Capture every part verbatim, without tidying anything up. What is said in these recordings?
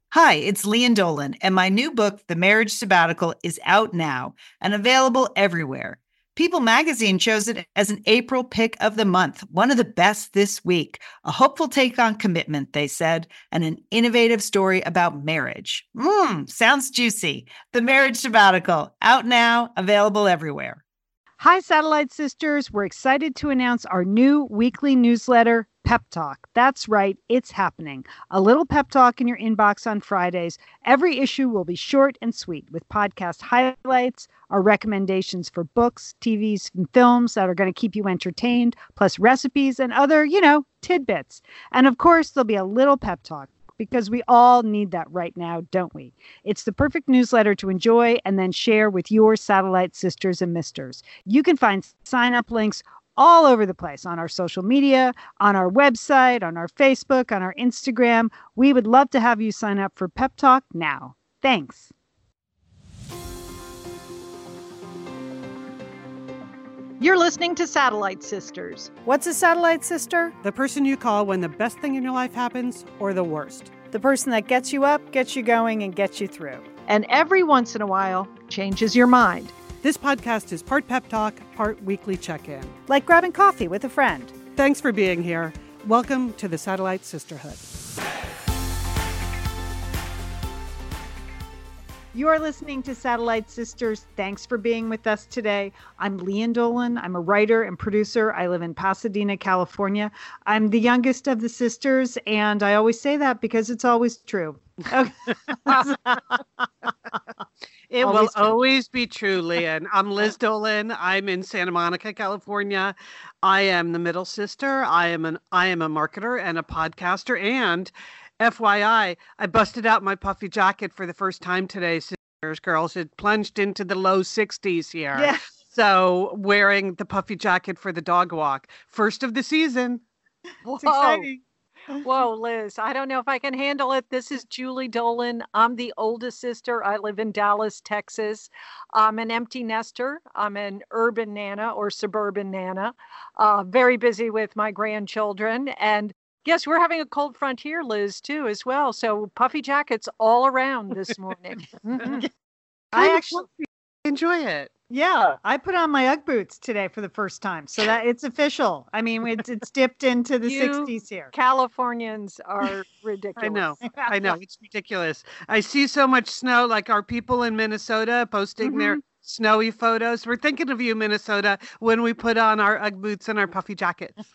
Hi, it's Lian Dolan, and my new book, The Marriage Sabbatical, is out now and available everywhere. People magazine chose it as an April pick of the month, one of the best this week. A hopeful take on commitment, they said, and an innovative story about marriage. Mmm, sounds juicy. The Marriage Sabbatical, out now, available everywhere. Hi, Satellite Sisters. We're excited to announce our new weekly newsletter, Pep Talk. That's right, it's happening. A little pep talk in your inbox on Fridays. Every issue will be short and sweet with podcast highlights, our recommendations for books, T Vs, and films that are going to keep you entertained, plus recipes and other, you know, tidbits. And of course, there'll be a little pep talk, because we all need that right now, don't we? It's the perfect newsletter to enjoy and then share with your satellite sisters and misters. You can find sign-up links all over the place on our social media, on our website, on our Facebook, on our Instagram. We would love to have you sign up for Pep Talk now. Thanks. You're listening to Satellite Sisters. What's a satellite sister? The person you call when the best thing in your life happens or the worst. The person that gets you up, gets you going, and gets you through. And every once in a while, changes your mind. This podcast is part pep talk, part weekly check-in. Like grabbing coffee with a friend. Thanks for being here. Welcome to the Satellite Sisterhood. You are listening to Satellite Sisters. Thanks for being with us today. I'm Lian Dolan. I'm a writer and producer. I live in Pasadena, California. I'm the youngest of the sisters, and I always say that because it's always true. Okay. It always will true. always be true, Lian. I'm Liz Dolan. I'm in Santa Monica, California. I am the middle sister. I am an I am a marketer and a podcaster, and F Y I, I busted out my puffy jacket for the first time today, sisters, girls. It plunged into the low sixties here. Yeah. So wearing the puffy jacket for the dog walk. First of the season. It's exciting. Whoa, Liz, I don't know if I can handle it. This is Julie Dolan. I'm the oldest sister. I live in Dallas, Texas. I'm an empty nester. I'm an urban nana or suburban nana. Uh, very busy with my grandchildren. And yes, we're having a cold front here, Liz, too, as well. So puffy jackets all around this morning. Mm-hmm. I actually enjoy it. Yeah, I put on my Ugg boots today for the first time, so that it's official. I mean, it's it's dipped into the You sixties here. Californians are ridiculous. I know. I know. It's ridiculous. I see so much snow, like our people in Minnesota posting Mm-hmm. their snowy photos. We're thinking of you, Minnesota, when we put on our Ugg boots and our puffy jackets.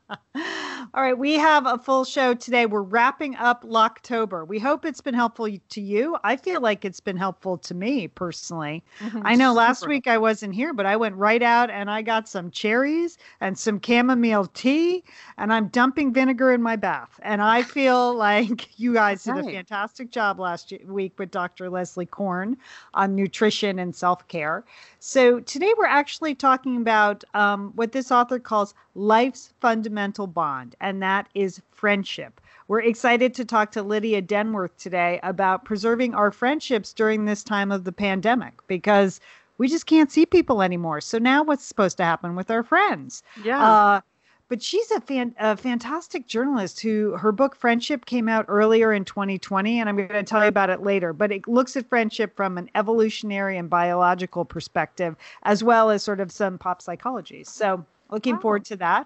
All right, we have a full show today. We're wrapping up Locktober. We hope it's been helpful to you. I feel like it's been helpful to me personally. Mhm. I know last Super. week I wasn't here, but I went right out and I got some cherries and some chamomile tea, and I'm dumping vinegar in my bath. And I feel like you guys did a Right. fantastic job last ye- week with Doctor Leslie Korn on nutrition and self-care. So today we're actually talking about um, what this author calls life's fundamental bond, and that is friendship. We're excited to talk to Lydia Denworth today about preserving our friendships during this time of the pandemic, because we just can't see people anymore. So now what's supposed to happen with our friends? Yeah. Uh, but she's a, fan, a fantastic journalist who her book Friendship came out earlier in twenty twenty, and I'm going to tell you about it later. But it looks at friendship from an evolutionary and biological perspective, as well as sort of some pop psychology. So looking Wow. forward to that.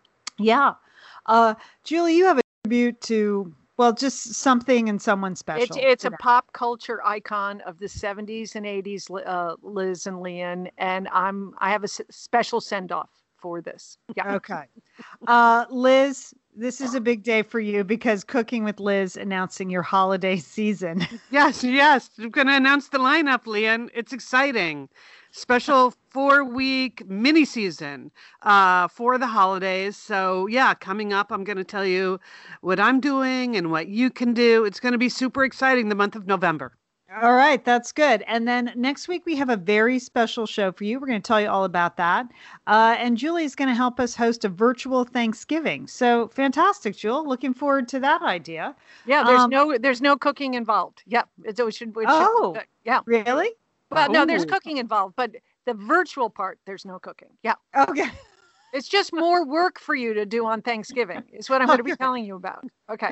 Yeah. Uh, Julie, you have a tribute to, well, just something and someone special. It's it's a today. pop culture icon of the seventies and eighties, uh, Liz and Lian, and I'm I have a s- special send off for this. Yeah. Okay. Uh, Liz, this is a big day for you because Cooking with Liz announcing your holiday season. Yes, yes. I'm going to announce the lineup, Lian. It's exciting. Special four-week mini season uh, for the holidays. So, yeah, coming up, I'm going to tell you what I'm doing and what you can do. It's going to be super exciting the month of November. All right, that's good. And then next week we have a very special show for you. We're going to tell you all about that. Uh, and Julie's going to help us host a virtual Thanksgiving. So fantastic, Julie. Looking forward to that idea. Yeah. There's Um, no there's no cooking involved. Yep. It's, it should, it should, Oh. yeah. Really? Well, no, there's Ooh. cooking involved, but the virtual part, there's no cooking. Yeah. Okay. It's just more work for you to do on Thanksgiving, is what I'm going to be Okay. telling you about. Okay.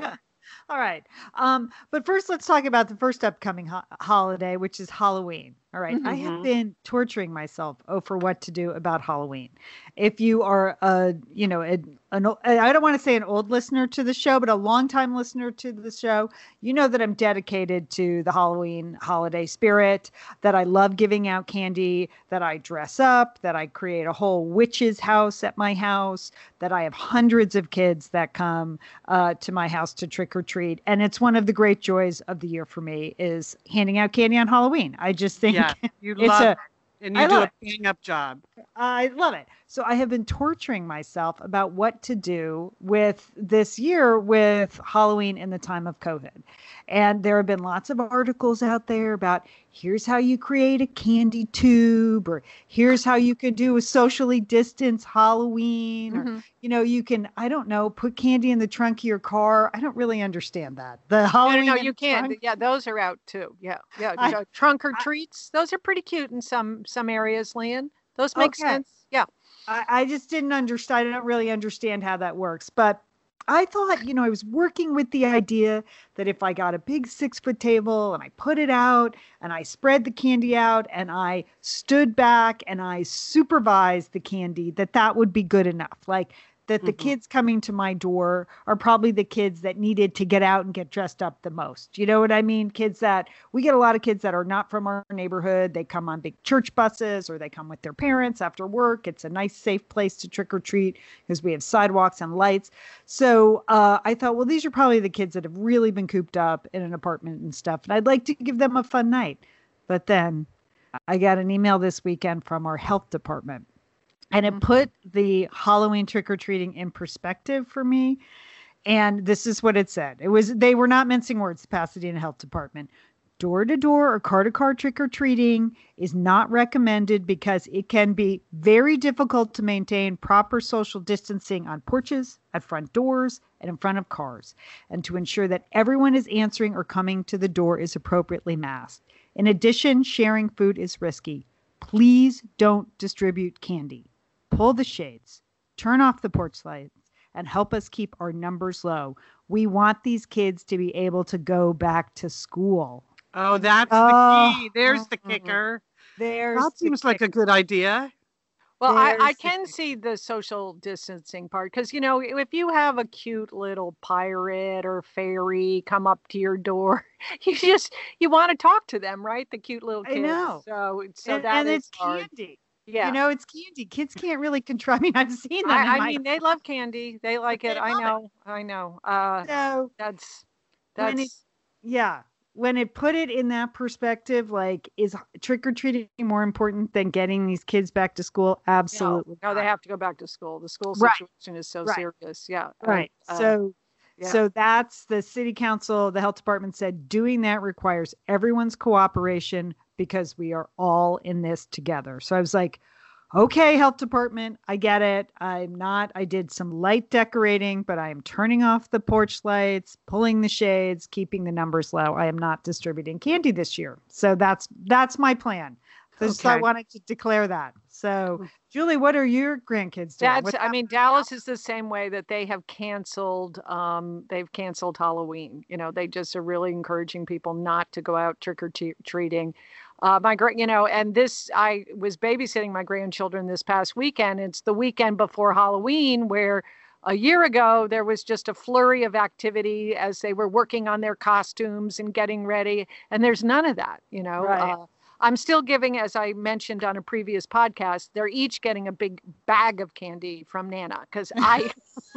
All right. Um, but first, let's talk about the first upcoming ho- holiday, which is Halloween. All right. I have Mhm. been torturing myself oh for what to do about Halloween. If you are a, you know, a, an, o- I don't want to say an old listener to the show, but a longtime listener to the show, you know that I'm dedicated to the Halloween holiday spirit, that I love giving out candy, that I dress up, that I create a whole witch's house at my house, that I have hundreds of kids that come uh, to my house to trick or treat. And it's one of the great joys of the year for me is handing out candy on Halloween. I just think Yeah, you it's love a, it, and you I do love a it. bang up job. I love it. So I have been torturing myself about what to do with this year with Halloween in the time of COVID. And there have been lots of articles out there about here's how you create a candy tube, or here's how you can do a socially distanced Halloween, or, Mhm. you know, you can, I don't know, put candy in the trunk of your car. I don't really understand that. The No, no, Halloween no, in you the can't. trunk. Yeah, those are out too. Yeah, yeah. I, uh, Trunk or I, treats, those are pretty cute in some some areas, Leon. Those make okay. sense. Yeah. I, I just didn't understand. I don't really understand how that works. But I thought, you know, I was working with the idea that if I got a big six foot table and I put it out and I spread the candy out and I stood back and I supervised the candy, that that would be good enough. Like that the Mhm. kids coming to my door are probably the kids that needed to get out and get dressed up the most. You know what I mean? Kids that we get a lot of kids that are not from our neighborhood. They come on big church buses or they come with their parents after work. It's a nice, safe place to trick or treat because we have sidewalks and lights. So uh, I thought, well, these are probably the kids that have really been cooped up in an apartment and stuff. And I'd like to give them a fun night. But then I got an email this weekend from our health department. And it Mhm. put the Halloween trick or treating in perspective for me. And this is what it said. It was, they were not mincing words, the Pasadena Health Department. Door to door or car to car trick or treating is not recommended because it can be very difficult to maintain proper social distancing on porches, at front doors, and in front of cars, and to ensure that everyone is answering or coming to the door is appropriately masked. In addition, sharing food is risky. Please don't distribute candy. Pull the shades, turn off the porch lights, and help us keep our numbers low. We want these kids to be able to go back to school. Oh, that's Oh, the key. There's the Mhm. kicker. There's That the seems like kick. a good idea. Well, I, I There's the can kick. see the social distancing part because, you know, if you have a cute little pirate or fairy come up to your door, you just, you want to talk to them, right? The cute little I kids. know. So, so And, that and is it's hard. candy. Yeah. You know, it's candy. Kids can't really control. I mean, I've seen them in I, I my mean, they love candy. They like they it. I love it. know. I know. Uh, So that's, when it, that's, yeah, when it put it in that perspective, like, is trick or treating more important than getting these kids back to school? no, Absolutely. no, they not. have to go back to school. The school Right. situation is so Right. serious. Yeah. uh, Right. uh, So, yeah. so that's the city council, the health department said doing that requires everyone's cooperation because we are all in this together. So I was like, okay, health department, I get it. I'm not, I did some light decorating, but I am turning off the porch lights, pulling the shades, keeping the numbers low. I am not distributing candy this year. So that's, that's my plan. So just I Okay. wanted to declare that. So Julie, what are your grandkids doing? That's, What's I mean, happening? Dallas is the same way that they have canceled, um, they've canceled Halloween. You know, they just are really encouraging people not to go out trick or treating. Uh, my great, you know, and this, I was babysitting my grandchildren this past weekend. It's the weekend before Halloween where a year ago there was just a flurry of activity as they were working on their costumes and getting ready. And there's none of that, you know. Right. Uh, I'm still giving, as I mentioned on a previous podcast, they're each getting a big bag of candy from Nana because I,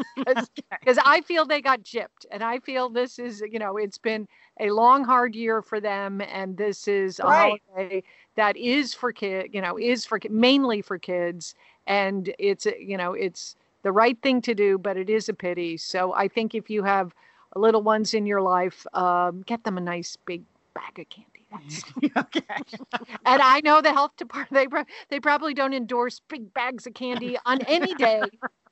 because I feel they got gypped, and I feel this is, you know, it's been a long, hard year for them, and this is a Right. holiday that is for kid, you know, is for mainly for kids, and it's, you know, it's the right thing to do, but it is a pity. So I think if you have little ones in your life, um, get them a nice big bag of candy. Okay. And I know the health department, they, pro- they probably don't endorse big bags of candy on any day,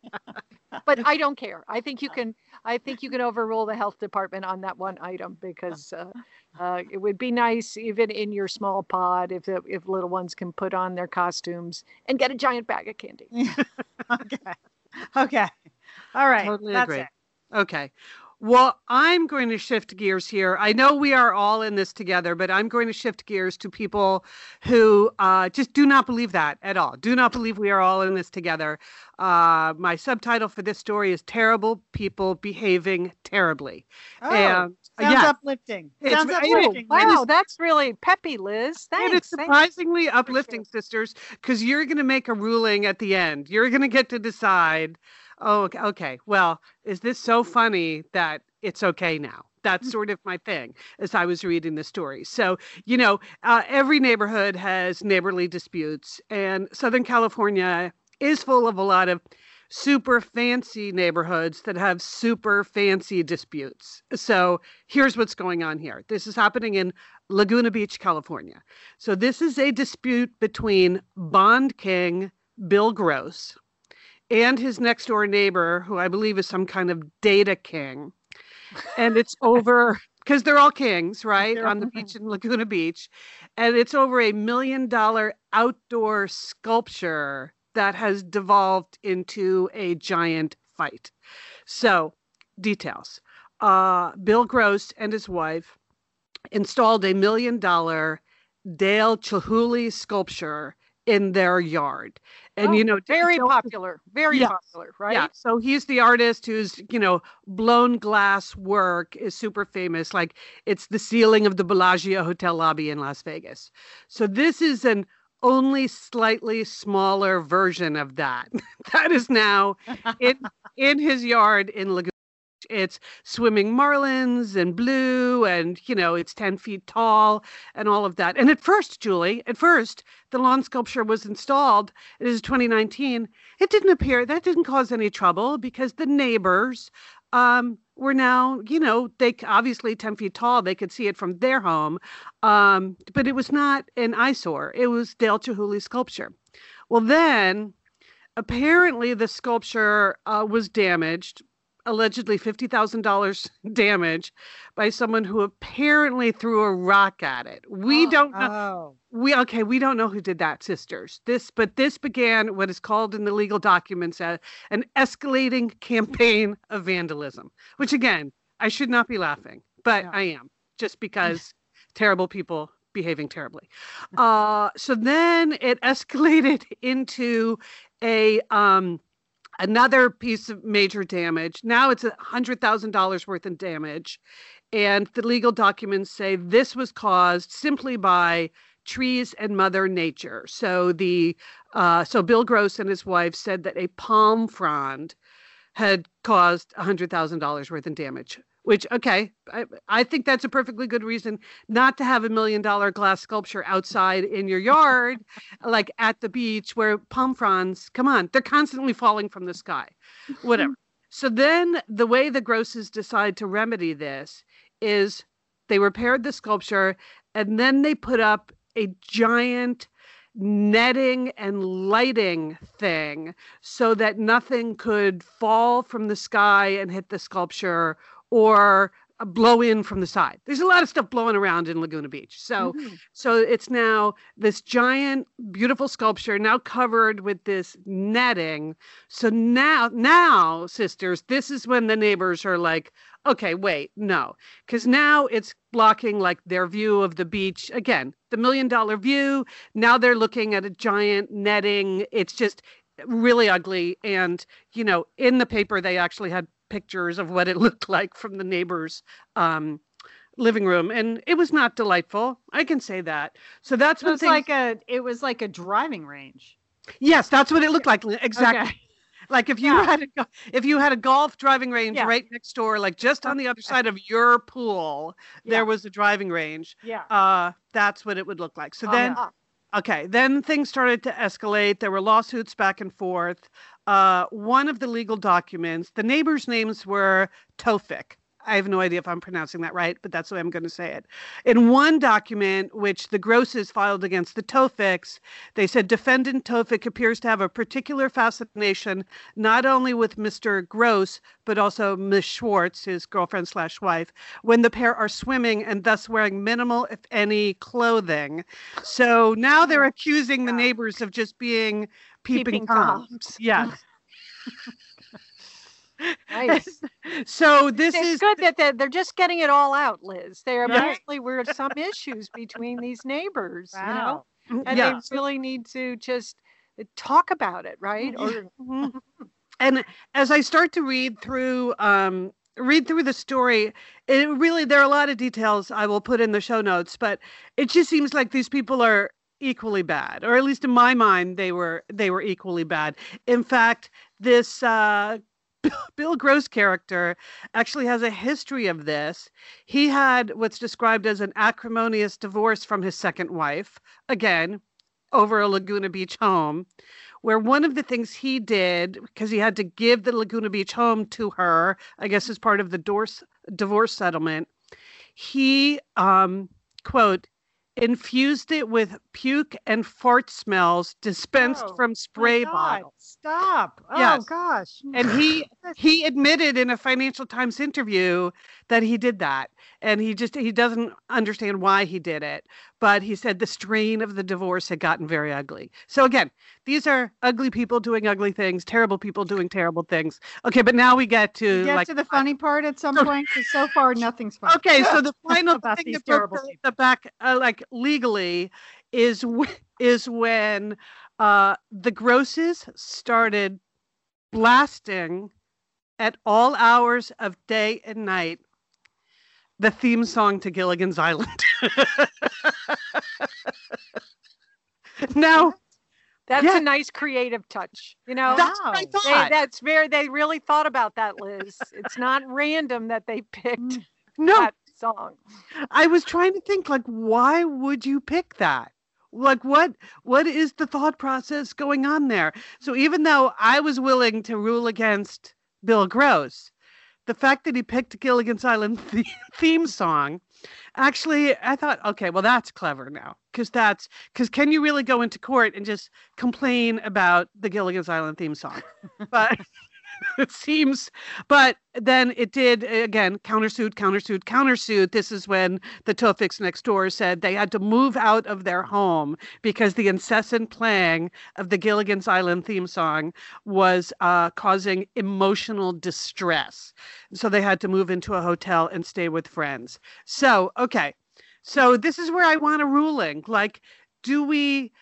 but I don't care. I think you can, I think you can overrule the health department on that one item because uh, uh, it would be nice even in your small pod if, the- if little ones can put on their costumes and get a giant bag of candy. Okay. Okay. All right. Totally That's agree. it. Okay. Well, I'm going to shift gears here. I know we are all in this together, but I'm going to shift gears to people who uh, just do not believe that at all. Do not believe we are all in this together. Uh, my subtitle for this story is Terrible People Behaving Terribly. Oh, and, sounds yeah, uplifting. It's- Sounds it- uplifting. Wow, that's really peppy, Liz. And Thanks. it's thanks. surprisingly uplifting, sisters, because you're going to make a ruling at the end. You're going to get to decide, oh, okay, okay, well, is this so funny that it's okay now? That's sort of my thing as I was reading the story. So, you know, uh, every neighborhood has neighborly disputes, and Southern California is full of a lot of super fancy neighborhoods that have super fancy disputes. So here's what's going on here. This is happening in Laguna Beach, California. So this is a dispute between Bond King Bill Gross and his next door neighbor, who I believe is some kind of data king. And it's over, because they're all kings, right? They're On the all- beach in Laguna Beach. And it's over a million dollar outdoor sculpture that has devolved into a giant fight. So, details. Uh, Bill Gross and his wife installed a million dollar Dale Chihuly sculpture in their yard. And, Oh, you know, very Dale- popular. Very Yes. popular, right? Yeah, so he's the artist who's, you know, blown glass work is super famous. Like it's the ceiling of the Bellagio hotel lobby in Las Vegas. So this is an only slightly smaller version of that. That is now in in his yard in Laguna. It's swimming marlins and blue, and you know it's ten feet tall and all of that. And at first, Julie, at first the lawn sculpture was installed. It is twenty nineteen. It didn't appear that didn't cause any trouble because the neighbors um, were now, you know, they obviously ten feet tall. They could see it from their home, um, but it was not an eyesore. It was Dale Chihuly sculpture. Well, then apparently the sculpture uh, was damaged. Allegedly fifty thousand dollars damage by someone who apparently threw a rock at it. We don't know. Oh, We okay, we don't know who did that, sisters. This, but this began what is called in the legal documents a, an escalating campaign of vandalism. Which again, I should not be laughing, but No. I am, just because terrible people behaving terribly. Uh, so then it escalated into a um, another piece of major damage. Now it's a hundred thousand dollars worth of damage, and the legal documents say this was caused simply by trees and Mother Nature. So the uh, so Bill Gross and his wife said that a palm frond had caused a hundred thousand dollars worth of damage. Which okay, I, I think that's a perfectly good reason not to have a million dollar glass sculpture outside in your yard, like at the beach where palm fronds. Come on, they're constantly falling from the sky. Whatever. So then the way the Grosses decide to remedy this is they repaired the sculpture and then they put up a giant netting and lighting thing so that nothing could fall from the sky and hit the sculpture or blow in from the side. There's a lot of stuff blowing around in Laguna Beach. So Mhm. so it's now this giant beautiful sculpture now covered with this netting. So now now sisters, this is when the neighbors are like, okay, wait, no. Cuz now it's blocking like their view of the beach. Again, the million dollar view. Now they're looking at a giant netting. It's just really ugly, and you know, in the paper they actually had pictures of what it looked like from the neighbor's um, living room, and it was not delightful. I can say that. So that's So what it's things, like a it was like a driving range. yes, that's what it looked like. Exactly. Okay. Like if you Yeah. had a go- if you had a golf driving range Yeah. right next door, like just on the other side of your pool, Yeah. there was a driving range. Yeah. Uh, that's what it would look like. So Oh, then. yeah. Okay, then things started to escalate. There were lawsuits back and forth. Uh, one of the legal documents, the neighbors' names were Tofik. I have no idea if I'm pronouncing that right, but that's the way I'm going to say it. In one document, which the Grosses filed against the Tofiks, they said defendant Tofik appears to have a particular fascination not only with Mister Gross, but also Miss Schwartz, his girlfriend slash wife, when the pair are swimming and thus wearing minimal, if any, clothing. So now they're accusing the neighbors of just being peeping, Peeping Toms. Toms. Yes. Nice. So this it's is good that they're, they're just getting it all out, Liz. There Right. apparently were some issues between these neighbors, you know, Wow. and yeah. they really need to just talk about it, right? Or Mhm. And as I start to read through um read through the story, it really there are a lot of details I will put in the show notes, but it just seems like these people are equally bad, or at least in my mind they were they were equally bad. In fact, this uh Bill Gross character actually has a history of this. He had what's described as an acrimonious divorce from his second wife, again, over a Laguna Beach home, where one of the things he did, because he had to give the Laguna Beach home to her, I guess as part of the divorce, divorce settlement, he, um, quote, infused it with puke and fart smells dispensed Oh, from spray My God, bottles. Stop. Oh, Yes. gosh. And he he admitted in a Financial Times interview that he did that. And he just he doesn't understand why he did it. But he said the strain of the divorce had gotten very ugly. So again, these are ugly people doing ugly things, terrible people doing terrible things. Okay, but now we get to You get like to the funny part at some point, because so far nothing's funny. okay, so the final About thing these that broke terrible the, people. the back, uh, like legally, is w- is when uh, the Grosses started blasting at all hours of day and night the theme song to Gilligan's Island. Now, that's yeah. a nice creative touch, you know. that's what I Wow. They, thought. that's very. They really thought about that, Liz. It's not random that they picked no, that song. I was trying to think, like, why would you pick that? Like, what what is the thought process going on there? So even though I was willing to rule against Bill Gross, the fact that he picked Gilligan's Island the- theme song, actually, I thought, okay, well, that's clever now. Because that's, because can you really go into court and just complain about the Gilligan's Island theme song? But it seems, but then it did again, countersuit, countersuit, countersuit. This is when the Tofiks next door said they had to move out of their home because the incessant playing of the Gilligan's Island theme song was uh, causing emotional distress. So they had to move into a hotel and stay with friends. So, okay. So this is where I want a ruling. Like, do we,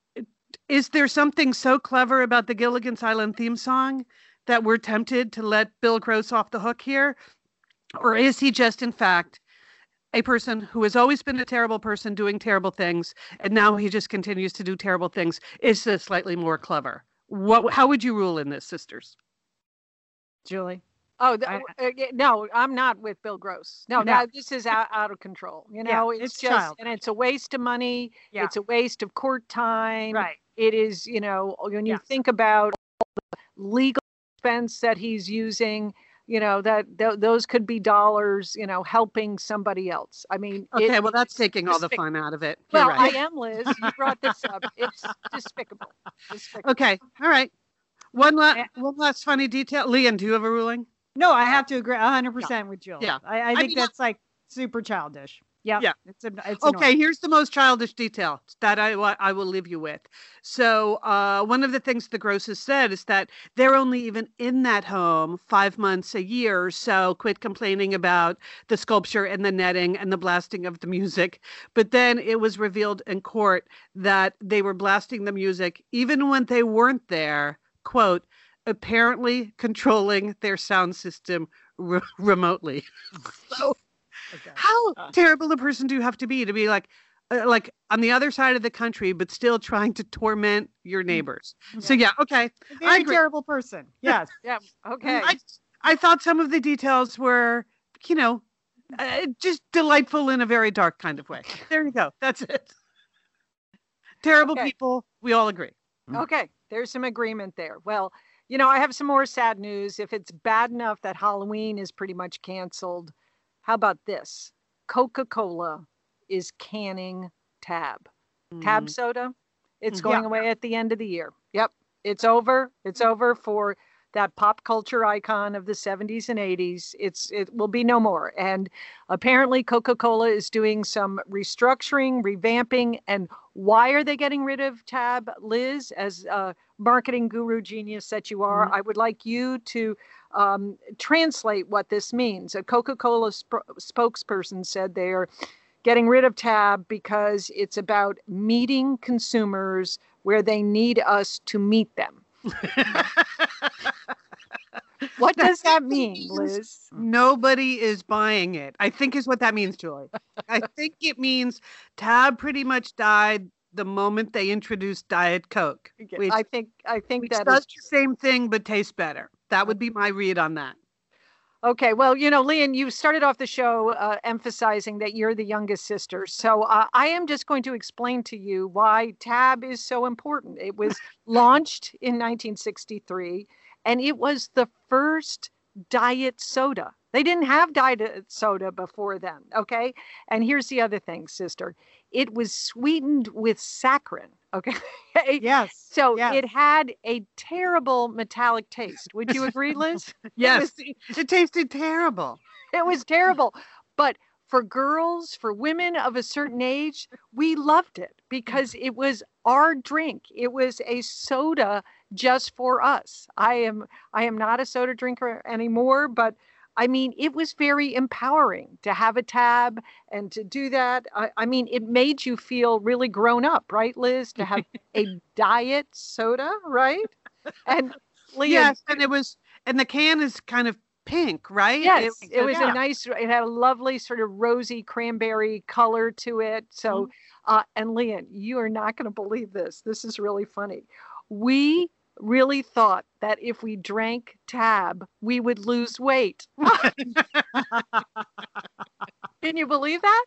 is there something so clever about the Gilligan's Island theme song that we're tempted to let Bill Gross off the hook here? Or is he just, in fact, a person who has always been a terrible person doing terrible things, and now he just continues to do terrible things? Is this slightly more clever? What? How would you rule in this, sisters? Julie. Oh th- I- uh, yeah, no, I'm not with Bill Gross. No, No. that this is out, out of control. You Yeah, know, it's, it's just childish. and it's a waste of money. Yeah. It's a waste of court time. Right. It is, you know, when you Yeah. think about all the legal expense that he's using, you know, that th- those could be dollars, you know, helping somebody else. I mean, Okay, it- well, that's it's taking all the despic- fun out of it. You're Well, right. I am, Liz. You brought this up. It's despicable. Despicable. Okay, all right. One, la- Yeah. one last funny detail. Leon, do you have a ruling? No, I have to agree one hundred percent with Julie. Yeah. I, I think mean, that's like super childish. Yep. Yeah. It's a, it's Okay, annoying. here's the most childish detail that I, wa- I will leave you with. So, uh, one of the things the Grosses said is that they're only even in that home five months a year. So, quit complaining about the sculpture and the netting and the blasting of the music. But then it was revealed in court that they were blasting the music even when they weren't there, quote, apparently controlling their sound system re- remotely. So, Okay. how Uh. terrible a person do you have to be to be like, uh, like on the other side of the country, but still trying to torment your neighbors? So yeah, okay. A very agree. terrible person. Yes. Yeah. Okay. I I thought some of the details were, you know, uh, just delightful in a very dark kind of way. There you go. That's it. Terrible Okay. people. We all agree. Okay, there's some agreement there. Well, you know, I have some more sad news. If it's bad enough that Halloween is pretty much canceled, how about this? Coca-Cola is canning Tab. Tab Mm. soda. It's Mhm. going away at the end of the year. Yep, it's over. It's over for that pop culture icon of the seventies and eighties. It's it will be no more. And apparently Coca-Cola is doing some restructuring, revamping. And why are they getting rid of Tab? Liz, as a marketing guru genius that you are, mm-hmm. I would like you to um, translate what this means. A Coca-Cola sp- spokesperson said they are getting rid of Tab because it's about meeting consumers where they need us to meet them. What does that mean, Liz? Nobody is buying it, I think is what that means, Julie. I think it means Tab pretty much died the moment they introduced Diet Coke. Which, I think I think which that does is the same thing but tastes better. That would be my read on that. Okay, well, you know, Lian, you started off the show uh, emphasizing that you're the youngest sister. So uh, I am just going to explain to you why Tab is so important. It was launched in nineteen sixty-three, and it was the first diet soda. They didn't have diet soda before then, okay? And here's the other thing, sister. It was sweetened with saccharin, okay? Yes. So yes. It had a terrible metallic taste. Would you agree, Liz? Yes. It, was, it tasted terrible. It was terrible. But for girls, for women of a certain age, we loved it because it was our drink. It was a soda just for us. I am I am not a soda drinker anymore, but I mean, it was very empowering to have a Tab and to do that. I, I mean, it made you feel really grown up, right, Liz? To have a diet soda, right? And Lian, yes, and it was, and the can is kind of pink, right? Yes, it, it was yeah. a nice. It had a lovely sort of rosy cranberry color to it. So, mm-hmm. uh, and Lian, you are not going to believe this. This is really funny. We really thought that if we drank Tab, we would lose weight. Can you believe that?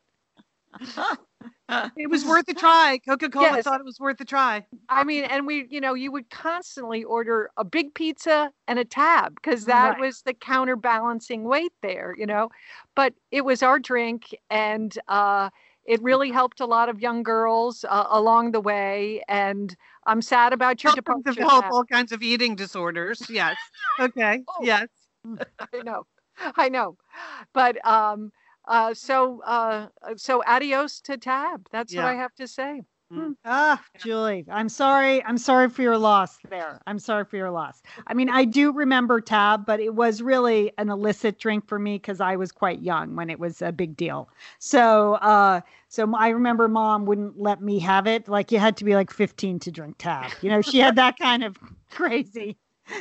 It was worth a try. Coca-Cola Yes. thought it was worth a try. I mean, and we, you know, you would constantly order a big pizza and a Tab because that Right. was the counterbalancing weight there, you know. But it was our drink, and uh, it really helped a lot of young girls uh, along the way. And I'm sad about your Helped them departure. develop Tab. all kinds of eating disorders. Yes. Okay. Oh. Yes. I know, I know, but um, uh, so uh, so adios to Tab. That's Yeah. what I have to say. Mm. Ah, Julie, I'm sorry. I'm sorry for your loss there. I'm sorry for your loss. I mean, I do remember Tab, but it was really an illicit drink for me because I was quite young when it was a big deal. So, uh, so I remember Mom wouldn't let me have it. Like you had to be like fifteen to drink Tab. You know, she had that kind of crazy,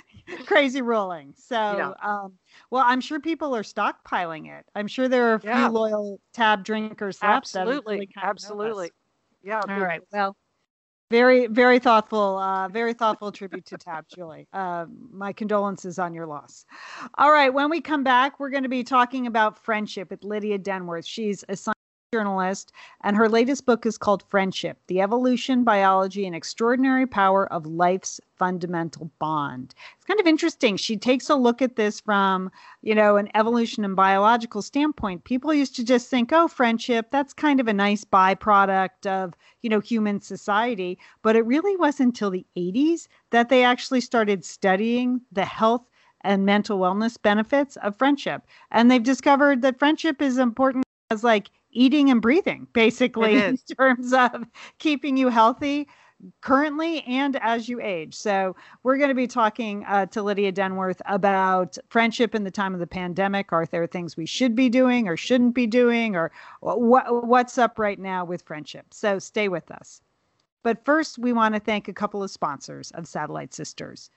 crazy ruling. So, Yeah. um, well, I'm sure people are stockpiling it. I'm sure there are a Yeah. few loyal Tab drinkers left. that Absolutely, really kind of know us. absolutely. Yeah. All right. Well, very, very thoughtful, uh, very thoughtful tribute to Tab, Julie. Uh, my condolences on your loss. All right. When we come back, we're going to be talking about friendship with Lydia Denworth. She's a science journalist, and her latest book is called Friendship: The Evolution, Biology, and Extraordinary Power of Life's Fundamental Bond. It's kind of interesting. She takes a look at this from, you know, an evolution and biological standpoint. People used to just think, oh, friendship, that's kind of a nice byproduct of, you know, human society. But it really wasn't until the eighties that they actually started studying the health and mental wellness benefits of friendship. And they've discovered that friendship is important as like eating and breathing, basically, in terms of keeping you healthy currently and as you age. So we're going to be talking uh, to Lydia Denworth about friendship in the time of the pandemic. Are there things we should be doing or shouldn't be doing, or what what's up right now with friendship? So stay with us. But first, we want to thank a couple of sponsors of Satellite Sisters.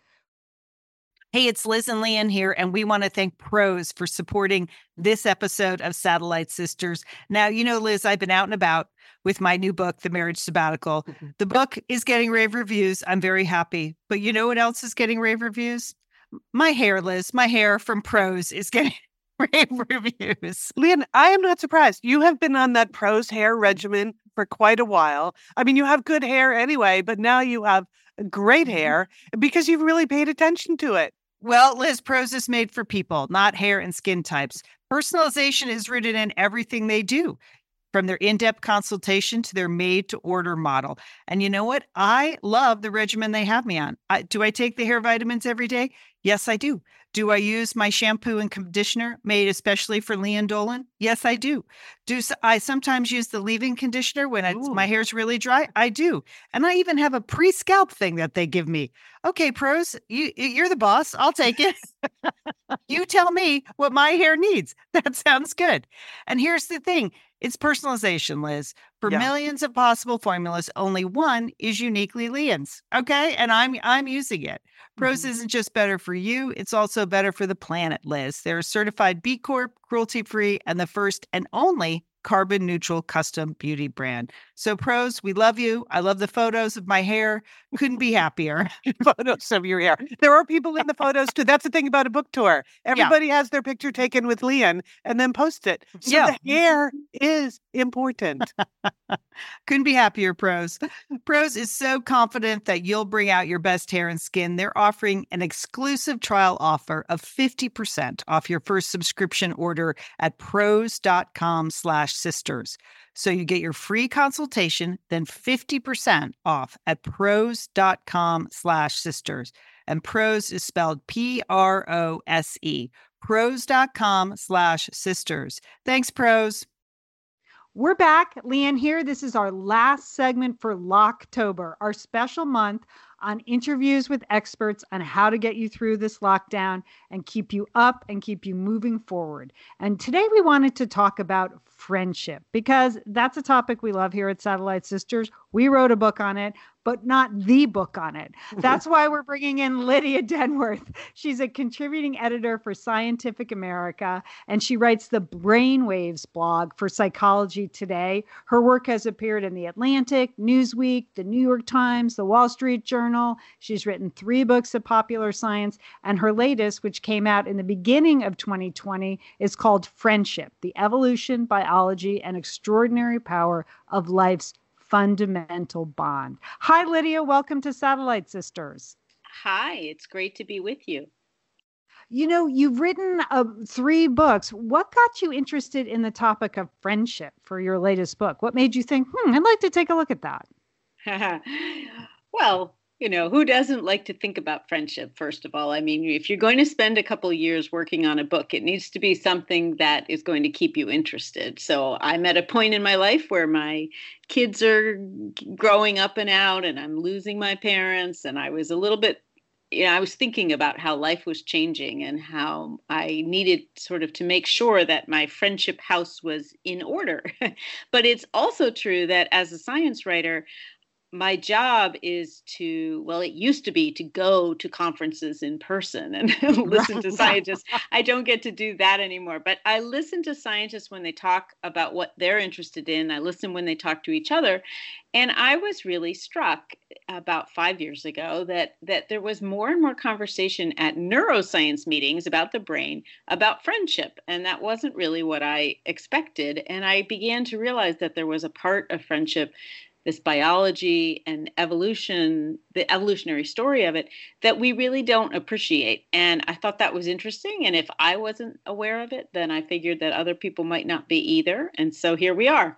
Hey, it's Liz and Lian here, and we want to thank Prose for supporting this episode of Satellite Sisters. Now, you know, Liz, I've been out and about with my new book, The Marriage Sabbatical. Mm-hmm. The book is getting rave reviews. I'm very happy. But you know what else is getting rave reviews? My hair, Liz. My hair from Prose is getting rave reviews. Lian, I am not surprised. You have been on that Prose hair regimen for quite a while. I mean, you have good hair anyway, but now you have great hair because you've really paid attention to it. Well, Liz, Prose is made for people, not hair and skin types. Personalization is rooted in everything they do, from their in-depth consultation to their made-to-order model. And you know what? I love the regimen they have me on. I, do I take the hair vitamins every day? Yes, I do. Do I use my shampoo and conditioner made especially for Lian Dolan? Yes, I do. Do s- I sometimes use the leave-in conditioner when it's, my Ooh. hair's really dry? I do. And I even have a pre-scalp thing that they give me. Okay, pros, you you're the boss. I'll take it. You tell me what my hair needs. That sounds good. And here's the thing. It's personalization, Liz. For Yeah. millions of possible formulas, only one is uniquely Lian's. Okay? And I'm I'm using it. Prose Mhm. isn't just better for you, it's also better for the planet, Liz. They're a certified B Corp, cruelty-free, and the first and only carbon neutral custom beauty brand. So Prose, we love you. I love the photos of my hair. Couldn't be happier. Photos of your hair. There are people in the photos too. That's the thing about a book tour. Everybody has their picture taken with Lian and then posts it. So Yeah. the hair is important. Couldn't be happier, Prose. Prose is so confident that you'll bring out your best hair and skin. They're offering an exclusive trial offer of fifty percent off your first subscription order at prose.com slash sisters. So you get your free consultation, then fifty percent off at prose.com slash sisters. And Prose is spelled P R O S E. Prose.com slash sisters. Thanks, Prose. We're back. Lian here. This is our last segment for Locktober, our special month on interviews with experts on how to get you through this lockdown and keep you up and keep you moving forward. And today we wanted to talk about friendship because that's a topic we love here at Satellite Sisters. We wrote a book on it, but not the book on it. That's why we're bringing in Lydia Denworth. She's a contributing editor for Scientific America, and she writes the Brainwaves blog for Psychology Today. Her work has appeared in The Atlantic, Newsweek, The New York Times, The Wall Street Journal. She's written three books of popular science, and her latest, which came out in the beginning of twenty twenty, is called Friendship: The Evolution, Biology, and Extraordinary Power of Life's Fundamental Bond. Hi, Lydia. Welcome to Satellite Sisters. Hi, it's great to be with you. You know, you've written uh, three books. What got you interested in the topic of friendship for your latest book? What made you think, hmm, I'd like to take a look at that? Well, you know, who doesn't like to think about friendship, first of all? I mean, if you're going to spend a couple of years working on a book, it needs to be something that is going to keep you interested. So I'm at a point in my life where my kids are growing up and out and I'm losing my parents. And I was a little bit, you know, I was thinking about how life was changing and how I needed sort of to make sure that my friendship house was in order. But it's also true that as a science writer, my job is to, well, it used to be to go to conferences in person and listen to scientists. I don't get to do that anymore, but I listen to scientists when they talk about what they're interested in. I listen when they talk to each other. And I was really struck about five years ago that, that there was more and more conversation at neuroscience meetings about the brain, about friendship. And that wasn't really what I expected. And I began to realize that there was a part of friendship, this biology and evolution, the evolutionary story of it, that we really don't appreciate. And I thought that was interesting. And if I wasn't aware of it, then I figured that other people might not be either. And so here we are.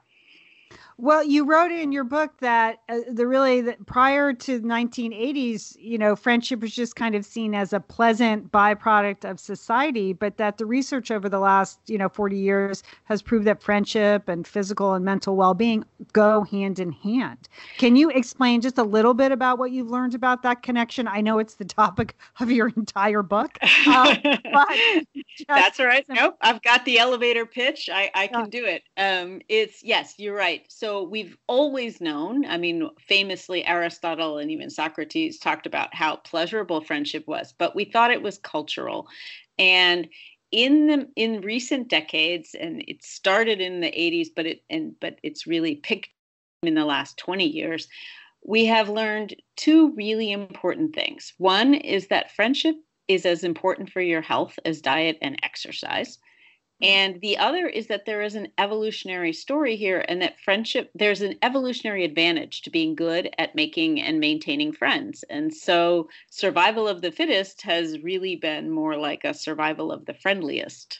Well, you wrote in your book that uh, the really that prior to the nineteen eighties, you know, friendship was just kind of seen as a pleasant byproduct of society, but that the research over the last, you know, forty years has proved that friendship and physical and mental well-being go hand in hand. Can you explain just a little bit about what you've learned about that connection? I know it's the topic of your entire book. Um, but That's right. Nope. I've got the elevator pitch. I, I can do it. Um, it's yes, you're right. So we've always known, I mean, famously Aristotle and even Socrates talked about how pleasurable friendship was, but we thought it was cultural. And in the in recent decades, and it started in the eighties, but it and but it's really picked in the last twenty years, we have learned two really important things. One is that friendship is as important for your health as diet and exercise. And the other is that there is an evolutionary story here, and that friendship, there's an evolutionary advantage to being good at making and maintaining friends. And so survival of the fittest has really been more like a survival of the friendliest.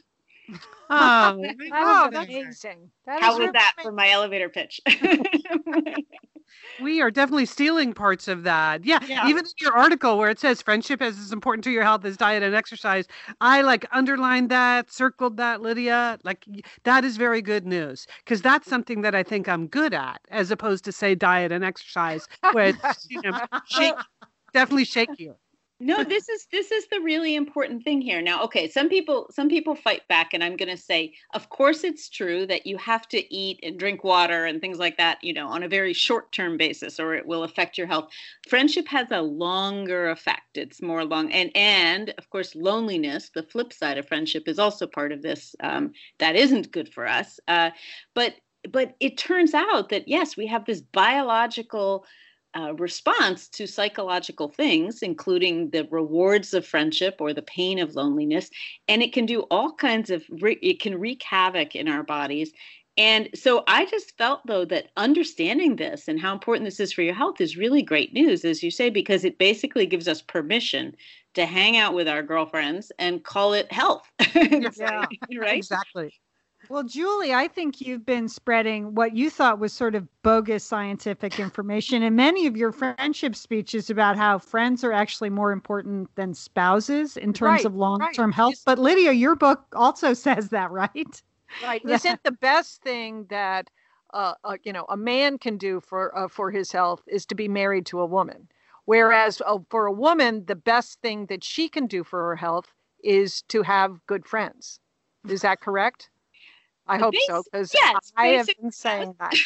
Oh, that was amazing. That How is was really that amazing. for my elevator pitch? we are definitely stealing parts of that. Yeah, Yeah. even in your article where it says friendship is as important to your health as diet and exercise, I like underlined that, circled that, Lydia. Like y- that is very good news because that's something that I think I'm good at, as opposed to say diet and exercise, which you know, shake, definitely shakier. No, this is this is the really important thing here. Now, okay, some people some people fight back, and I'm going to say, of course, it's true that you have to eat and drink water and things like that, you know, on a very short-term basis, or it will affect your health. Friendship has a longer effect. It's more long, and and of course, loneliness, the flip side of friendship, is also part of this. Um, that isn't good for us. Uh, but but it turns out that yes, we have this biological Uh, response to psychological things, including the rewards of friendship or the pain of loneliness. And it can do all kinds of, re- it can wreak havoc in our bodies. And so I just felt, though, that understanding this and how important this is for your health is really great news, as you say, because it basically gives us permission to hang out with our girlfriends and call it health. Yeah, right? Exactly. Well, Julie, I think you've been spreading what you thought was sort of bogus scientific information in many of your friendship speeches about how friends are actually more important than spouses in terms Right, of long-term right. health. Is- But Lydia, your book also says that, right? Right. That- Isn't the best thing that uh, uh, you know a man can do for uh, for his health is to be married to a woman, whereas uh, for a woman, the best thing that she can do for her health is to have good friends. Is that correct? I hope so, Basi- because yes, I have basic- been saying that.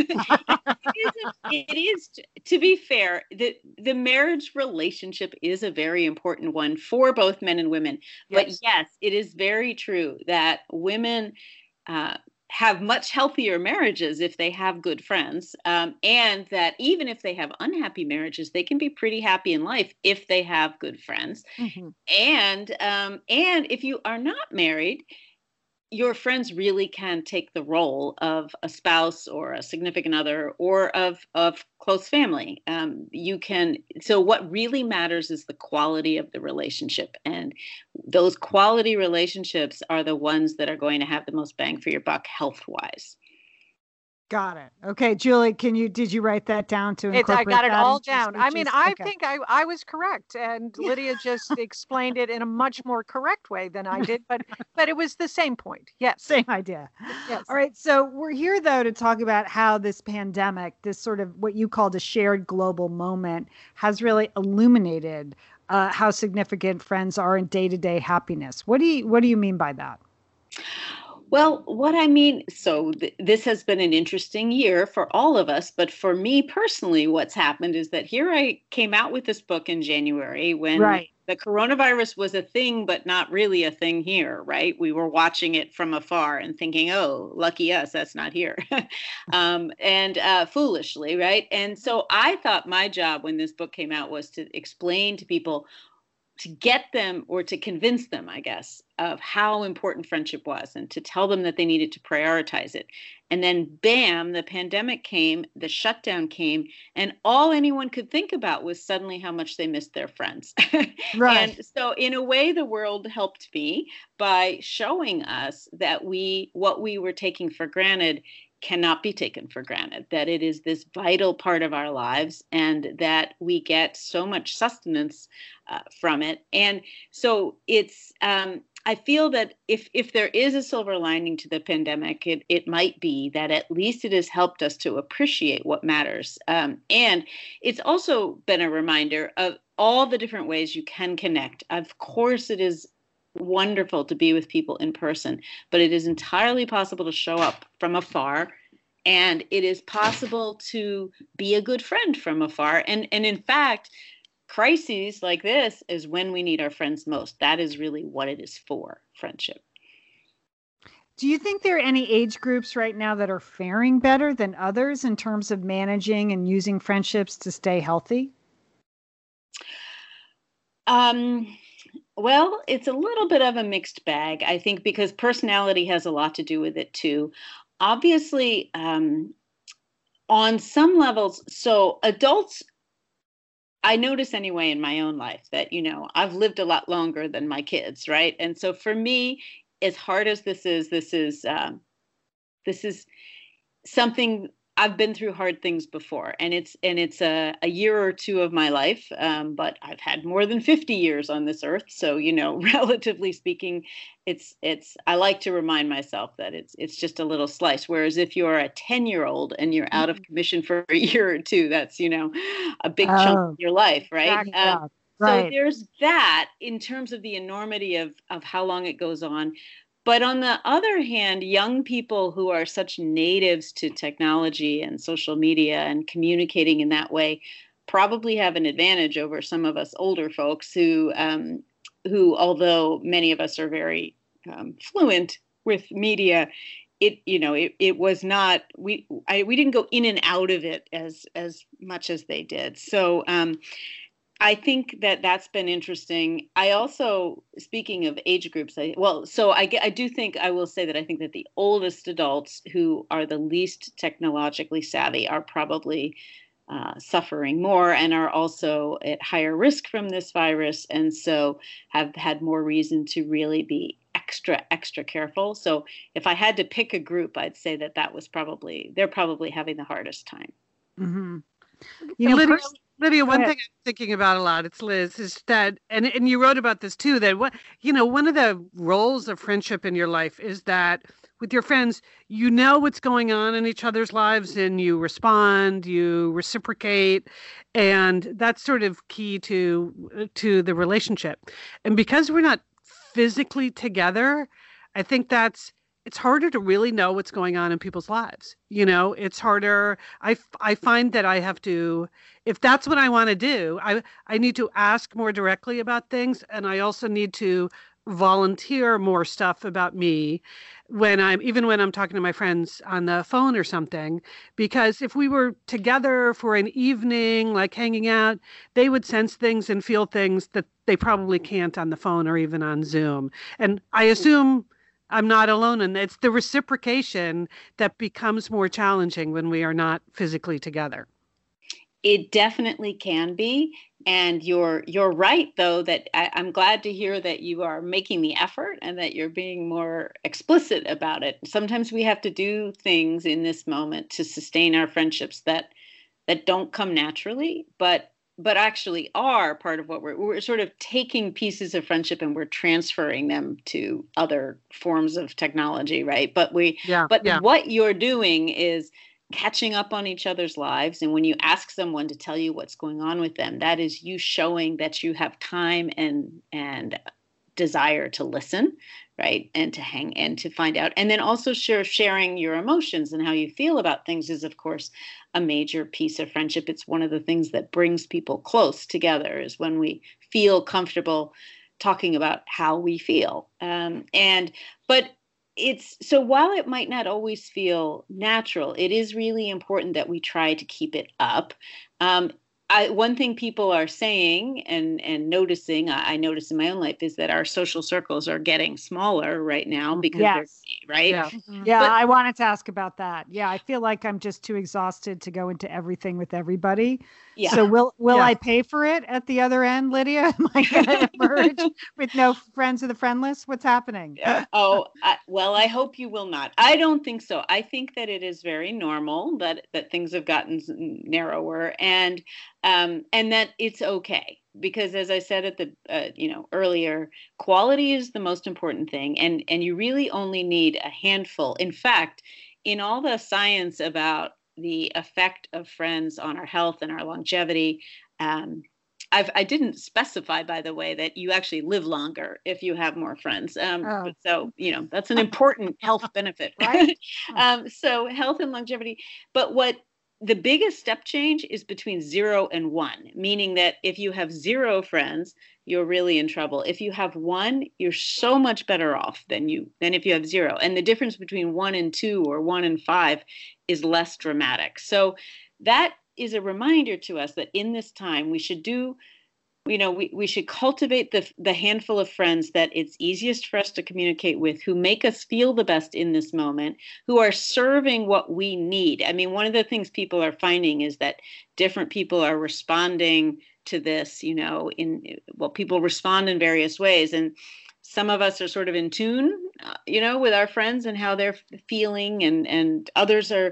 it is, a- it is, to be fair, the, the marriage relationship is a very important one for both men and women. But Yes. yes, it is very true that women uh, have much healthier marriages if they have good friends. Um, and that even if they have unhappy marriages, they can be pretty happy in life if they have good friends. Mhm. And um, and if you are not married, your friends really can take the role of a spouse or a significant other or of of close family. Um, you can. So what really matters is the quality of the relationship, and those quality relationships are the ones that are going to have the most bang for your buck health wise. Got it. Okay, Julie, can you did you write that down to It's, I incorporate got it that all into your down. I mean, speeches? I Okay. think I, I was correct, and Lydia just explained it in a much more correct way than I did, but but it was the same point. Yes. Same idea. Yes. All right. So we're here, though, to talk about how this pandemic, this sort of what you called a shared global moment, has really illuminated uh, how significant friends are in day-to-day happiness. What do you What do you mean by that? Well, what I mean, so th- this has been an interesting year for all of us, but for me personally, what's happened is that here I came out with this book in January when Right. the coronavirus was a thing, but not really a thing here, right? We were watching it from afar and thinking, oh, lucky us, that's not here. um, and uh, foolishly, right? And so I thought my job when this book came out was to explain to people, to get them or to convince them, I guess, of how important friendship was and to tell them that they needed to prioritize it. And then, bam, the pandemic came, the shutdown came, and all anyone could think about was suddenly how much they missed their friends. Right. And so, in a way, the world helped me by showing us that we, what we were taking for granted cannot be taken for granted, that it is this vital part of our lives and that we get so much sustenance uh, from it. And so it's, um, I feel that if if there is a silver lining to the pandemic, it, it might be that at least it has helped us to appreciate what matters. Um, and it's also been a reminder of all the different ways you can connect. Of course, it is wonderful to be with people in person, but it is entirely possible to show up from afar, and it is possible to be a good friend from afar. And and in fact, crises like this is when we need our friends most. That is really what it is for, friendship. Do you think there are any age groups right now that are faring better than others in terms of managing and using friendships to stay healthy? Um, well, it's a little bit of a mixed bag, I think, because personality has a lot to do with it too. Obviously, um, on some levels, so adults, I notice anyway in my own life that, you know, I've lived a lot longer than my kids, right? And so for me, as hard as this is, this is um, this is something I've been through hard things before, and it's and it's a, a year or two of my life, um, but I've had more than fifty years on this earth. So, you know, relatively speaking, it's it's I like to remind myself that it's it's just a little slice. Whereas if you're a ten year old and you're out of commission for a year or two, that's, you know, a big oh, chunk of your life, right? Exactly. Um, right. So there's that in terms of the enormity of of how long it goes on. But on the other hand, young people who are such natives to technology and social media and communicating in that way probably have an advantage over some of us older folks who, um, who although many of us are very um, fluent with media, it you know it, it was not we I, we didn't go in and out of it as as much as they did. So. Um, I think that that's been interesting. I also, speaking of age groups, I, well, so I, I do think, I will say that I think that the oldest adults who are the least technologically savvy are probably uh, suffering more and are also at higher risk from this virus, and so have had more reason to really be extra, extra careful. So if I had to pick a group, I'd say that that was probably, they're probably having the hardest time. Mm-hmm. You know, Lydia, pers- Lydia, one thing I'm thinking about a lot, it's Liz, is that, and, and you wrote about this too, that what, you know, one of the roles of friendship in your life is that with your friends, you know what's going on in each other's lives and you respond, you reciprocate, and that's sort of key to, to the relationship. And because we're not physically together, I think that's, it's harder to really know what's going on in people's lives. You know, it's harder. I, I find that I have to, if that's what I want to do, I, I need to ask more directly about things. And I also need to volunteer more stuff about me when I'm, even when I'm talking to my friends on the phone or something, because if we were together for an evening, like hanging out, they would sense things and feel things that they probably can't on the phone or even on Zoom. And I assume I'm not alone, and it's the reciprocation that becomes more challenging when we are not physically together. It definitely can be, and you're you're right though that I, I'm glad to hear that you are making the effort and that you're being more explicit about it. Sometimes we have to do things in this moment to sustain our friendships that that don't come naturally, but but actually are part of what we're, we're sort of taking pieces of friendship and we're transferring them to other forms of technology, right? But we, yeah, but yeah. what you're doing is catching up on each other's lives. And when you ask someone to tell you what's going on with them, that is you showing that you have time and, and desire to listen, right? And to hang and to find out. And then also share, sharing your emotions and how you feel about things is, of course, a major piece of friendship. It's one of the things that brings people close together is when we feel comfortable talking about how we feel. Um, and, but it's, so while it might not always feel natural, it is really important that we try to keep it up. Um, I, one thing people are saying and, and noticing, I, I notice in my own life, is that our social circles are getting smaller right now because yes. they're, right? Yeah, mm-hmm. yeah but, I wanted to ask about that. Yeah, I feel like I'm just too exhausted to go into everything with everybody. Yeah. So will will yeah. I pay for it at the other end, Lydia? Am I going to emerge with no friends of the friendless? What's happening? Oh, I, well, I hope you will not. I don't think so. I think that it is very normal that, that things have gotten narrower and um, and that it's okay. Because as I said at the, uh, you know, earlier, quality is the most important thing. And, and you really only need a handful. In fact, in all the science about the effect of friends on our health and our longevity, um, I've, I didn't specify, by the way, that you actually live longer if you have more friends. Um, oh. but so, you know, that's an important health benefit, right? um, so health and longevity. But what the biggest step change is between zero and one, meaning that if you have zero friends, you're really in trouble. If you have one, you're so much better off than you than if you have zero. And the difference between one and two or one and five is less dramatic. So that is a reminder to us that in this time we should do, you know, we, we should cultivate the the handful of friends that it's easiest for us to communicate with, who make us feel the best in this moment, who are serving what we need. I mean, one of the things people are finding is that different people are responding to this, you know, in, well, people respond in various ways. And some of us are sort of in tune, uh, you know, with our friends and how they're feeling. And, and others are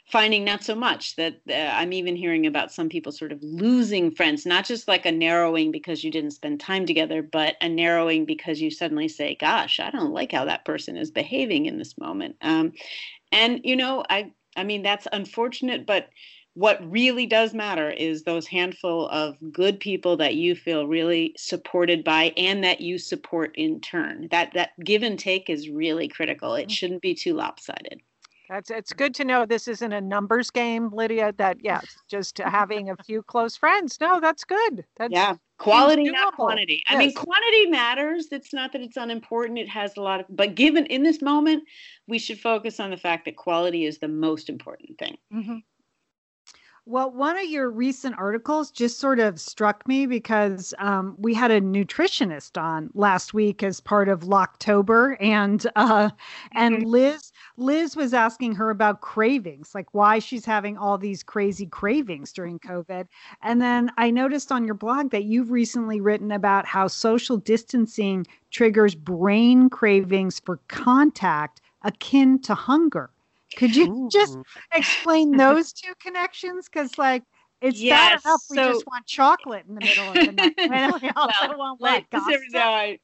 finding not so much that uh, I'm even hearing about some people sort of losing friends, not just like a narrowing because you didn't spend time together, but a narrowing because you suddenly say, gosh, I don't like how that person is behaving in this moment. Um, and, you know, I, I mean, that's unfortunate, but what really does matter is those handful of good people that you feel really supported by and that you support in turn. That that give and take is really critical. It shouldn't be too lopsided. That's it's good to know this isn't a numbers game, Lydia, that yeah, just having a few close friends. No, that's good. That's yeah. Quality, doable. Not quantity. Yes. I mean, quantity matters. It's not that it's unimportant. It has a lot of, but given in this moment, we should focus on the fact that quality is the most important thing. Mm-hmm. Well, one of your recent articles just sort of struck me because um, we had a nutritionist on last week as part of Locktober, and uh, and Mm-hmm. Liz Liz was asking her about cravings, like why she's having all these crazy cravings during COVID. And then I noticed on your blog that you've recently written about how social distancing triggers brain cravings for contact akin to hunger. Could you just explain those two connections? Because, like, it's Yes, bad enough we so- just want chocolate in the middle of the night. And we also Well, want what, let's- gossip? no.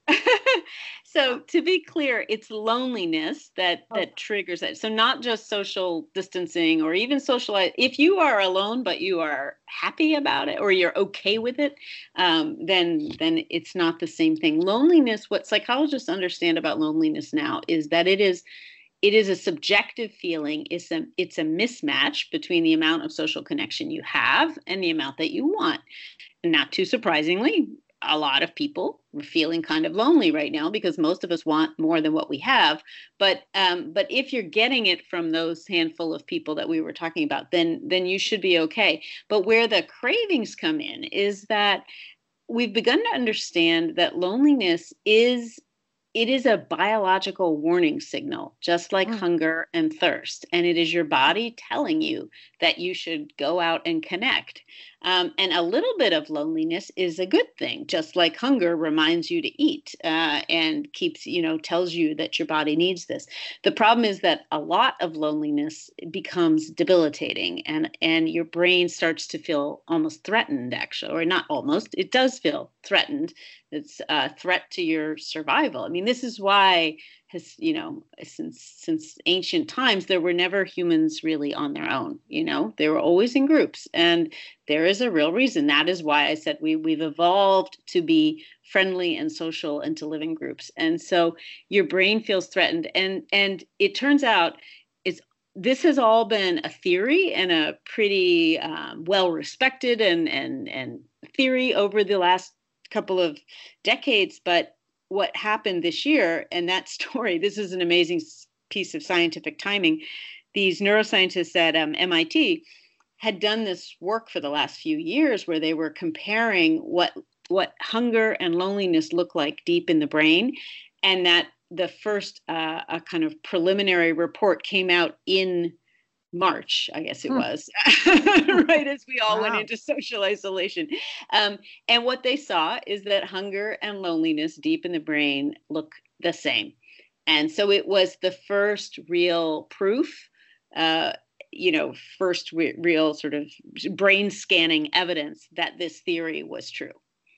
So to be clear, it's loneliness that that Okay. triggers it. So not just social distancing or even social. If you are alone but you are happy about it or you're okay with it, um, then then it's not the same thing. Loneliness. What psychologists understand about loneliness now is that it is. It is a subjective feeling. It's a, it's a mismatch between the amount of social connection you have and the amount that you want. And not too surprisingly, a lot of people are feeling kind of lonely right now because most of us want more than what we have. But um, but if you're getting it from those handful of people that we were talking about, then then you should be okay. But where the cravings come in is that we've begun to understand that loneliness is it is a biological warning signal, just like Mm. hunger and thirst. And it is your body telling you that you should go out and connect. Um, and a little bit of loneliness is a good thing, just like hunger reminds you to eat uh, and keeps, you know, tells you that your body needs this. The problem is that a lot of loneliness becomes debilitating and, and your brain starts to feel almost threatened, actually, or not almost, it does feel threatened. It's a threat to your survival. I mean, this is why has, you know, since since ancient times, there were never humans really on their own, you know, they were always in groups. And there is a real reason. That is why I said we, we've evolved to be friendly and social and to live in groups. And so your brain feels threatened. And, and it turns out it's this has all been a theory and a pretty um, well-respected and, and, and theory over the last couple of decades. But what happened this year, and that story, this is an amazing piece of scientific timing. These neuroscientists at um, M I T had done this work for the last few years where they were comparing what what hunger and loneliness look like deep in the brain, and that the first uh, a kind of preliminary report came out in March, I guess it was, right as we all Wow. went into social isolation. Um, and what they saw is that hunger and loneliness deep in the brain look the same. And so it was the first real proof, uh, you know, first re- real sort of brain scanning evidence that this theory was true.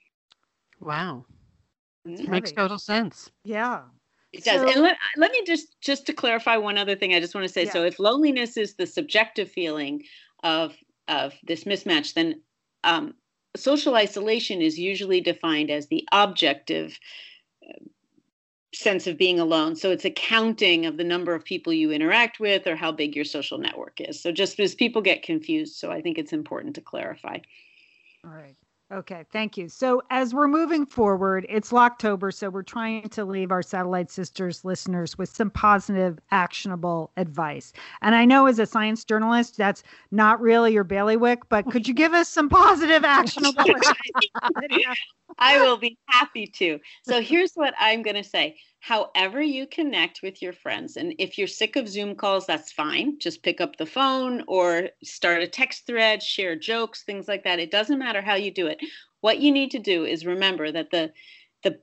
Wow. Mhm. Makes Heavy. total sense. Yeah. It does. So- And let, let me just, just to clarify one other thing, I just want to say, Yeah. so if loneliness is the subjective feeling of, of this mismatch, then um, social isolation is usually defined as the objective uh, sense of being alone. So it's a counting of the number of people you interact with or how big your social network is. So just as people get confused. So I think it's important to clarify. All right. Okay. Thank you. So as we're moving forward, it's Locktober. So we're trying to leave our Satellite Sisters listeners with some positive, actionable advice. And I know as a science journalist, that's not really your bailiwick, but could you give us some positive, actionable advice? Lydia? I will be happy to. So here's what I'm going to say. However you connect with your friends, and if you're sick of Zoom calls, that's fine. Just pick up the phone or start a text thread, share jokes, things like that. It doesn't matter how you do it. What you need to do is remember that the the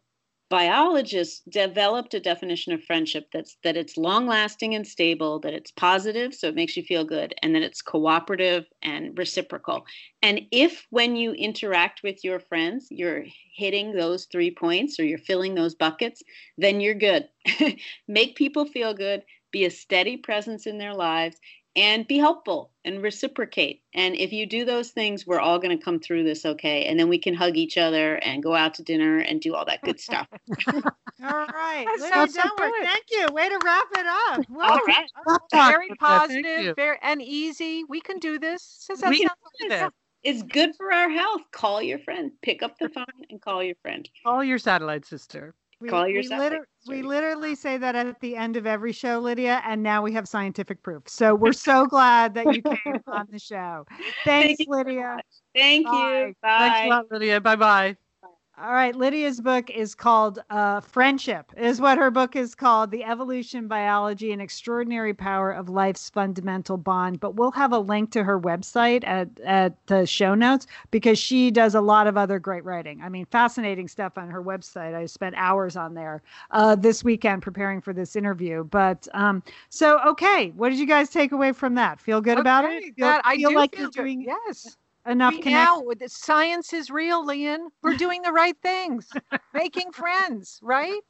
biologists developed a definition of friendship that's that it's long lasting and stable, that it's positive, so it makes you feel good, and that it's cooperative and reciprocal. And if when you interact with your friends, you're hitting those three points or you're filling those buckets, then you're good. Make people feel good, be a steady presence in their lives, and be helpful and reciprocate. And if you do those things, we're all going to come through this okay. And then we can hug each other and go out to dinner and do all that good stuff. All right. That Lydia sounds so Denworth, good. thank you. Way to wrap it up. Whoa. All right. Very Thank positive, you. very and easy. We can do this. Does that We sound can do good? this. It's good for our health. Call your friend. Pick up the phone and call your friend. Call your satellite sister. We, Call we, yourself liter- like we this. literally say that at the end of every show, Lydia, and now we have scientific proof. So we're so glad that you came on the show. Thanks, Thank you so Lydia. much. Thank Bye. you. Thanks Bye. a lot, Lydia. Bye-bye. All right. Lydia's book is called uh, Friendship, is what her book is called. The Evolution, Biology, and Extraordinary Power of Life's Fundamental Bond. But we'll have a link to her website at, at the show notes because she does a lot of other great writing. I mean, fascinating stuff on her website. I spent hours on there uh, this weekend preparing for this interview. But um, so, okay. What did you guys take away from that? Feel good about Okay, it? Feel, that- I feel do like feel you're good. doing Yes. enough We connection? now, the science is real, Leon. We're doing the right things, making friends, right?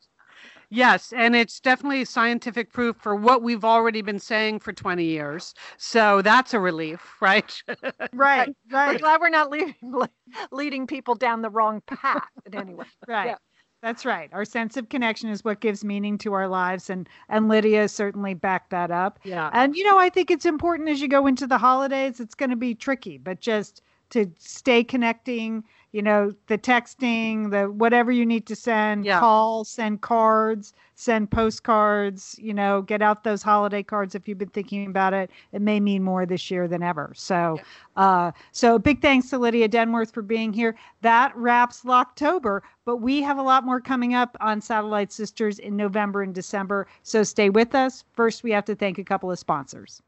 Yes, and it's definitely scientific proof for what we've already been saying for twenty years. So that's a relief, right? Right, We're right. glad we're not leading, leading people down the wrong path. But anyway, Right. Yeah. That's right. Our sense of connection is what gives meaning to our lives. And, and Lydia certainly backed that up. Yeah. And, you know, I think it's important as you go into the holidays, it's going to be tricky, but just to stay connecting, you know, the texting, the whatever you need to send, Yeah. call, send cards, send postcards, you know, get out those holiday cards if you've been thinking about it. It may mean more this year than ever. So, uh, so big thanks to Lydia Denworth for being here. That wraps Locktober, but we have a lot more coming up on Satellite Sisters in November and December. So stay with us. First, we have to thank a couple of sponsors.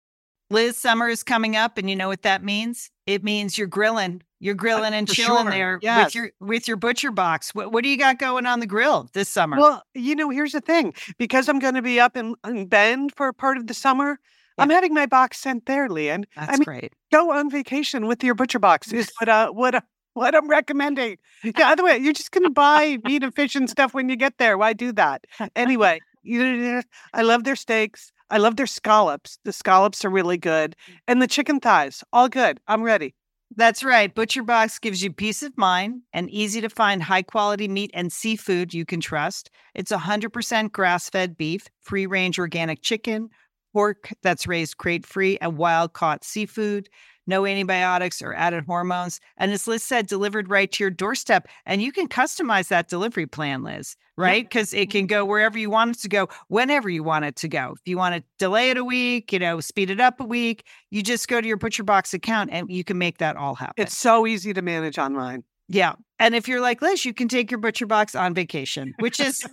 Liz, summer is coming up, and you know what that means? It means you're grilling. You're grilling and for chilling sure. there Yes. with your with your butcher box. What, what do you got going on the grill this summer? Well, you know, here's the thing. Because I'm going to be up in, in Bend for part of the summer, I'm having my box sent there, Leanne. That's I mean, great. go on vacation with your butcher box is what uh, what uh, what I'm recommending. Yeah, other way, you're just going to buy meat and fish and stuff when you get there. Why do that? Anyway, you, I love their steaks. I love their scallops. The scallops are really good. And the chicken thighs, all good. I'm ready. That's right. Butcher Box gives you peace of mind and easy to find high quality meat and seafood you can trust. It's one hundred percent grass fed beef, free range organic chicken, pork that's raised crate free, and wild caught seafood. No antibiotics or added hormones. And as Liz said, delivered right to your doorstep. And you can customize that delivery plan, Liz, right? Because it can go wherever you want it to go, whenever you want it to go. If you want to delay it a week, you know, speed it up a week, you just go to your Butcher Box account and you can make that all happen. It's so easy to manage online. Yeah. And if you're like Liz, you can take your Butcher Box on vacation, which is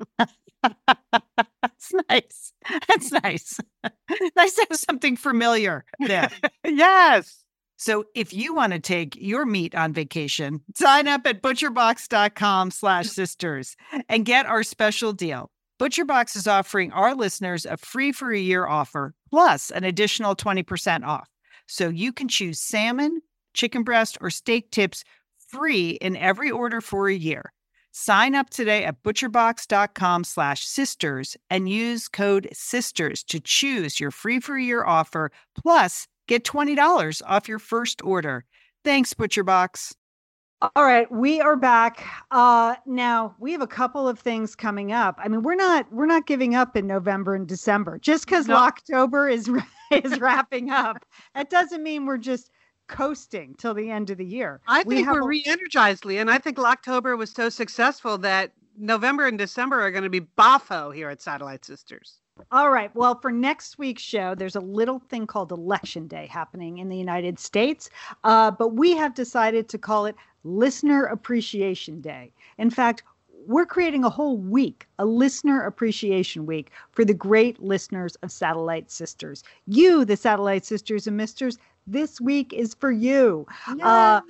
that's nice. That's nice. Nice to have something familiar there. Yes. So if you want to take your meat on vacation, sign up at butcherbox.com slash sisters and get our special deal. ButcherBox is offering our listeners a free for a year offer plus an additional twenty percent off. So you can choose salmon, chicken breast, or steak tips free in every order for a year. Sign up today at butcherbox.com slash sisters and use code SISTERS to choose your free for a year offer, plus get twenty dollars off your first order. Thanks, ButcherBox. All right, we are back. Uh, now we have a couple of things coming up. I mean, we're not we're not giving up in November and December just because No. Locktober is is wrapping up. That doesn't mean we're just coasting till the end of the year. I We think have we're a- re-energized, Lee, and I think Locktober was so successful that November and December are going to be boffo here at Satellite Sisters. All right. Well, for next week's show, there's a little thing called Election Day happening in the United States, uh, but we have decided to call it Listener Appreciation Day. In fact, we're creating a whole week, a Listener Appreciation Week for the great listeners of Satellite Sisters. You, the Satellite Sisters and Misters, this week is for you. Uh,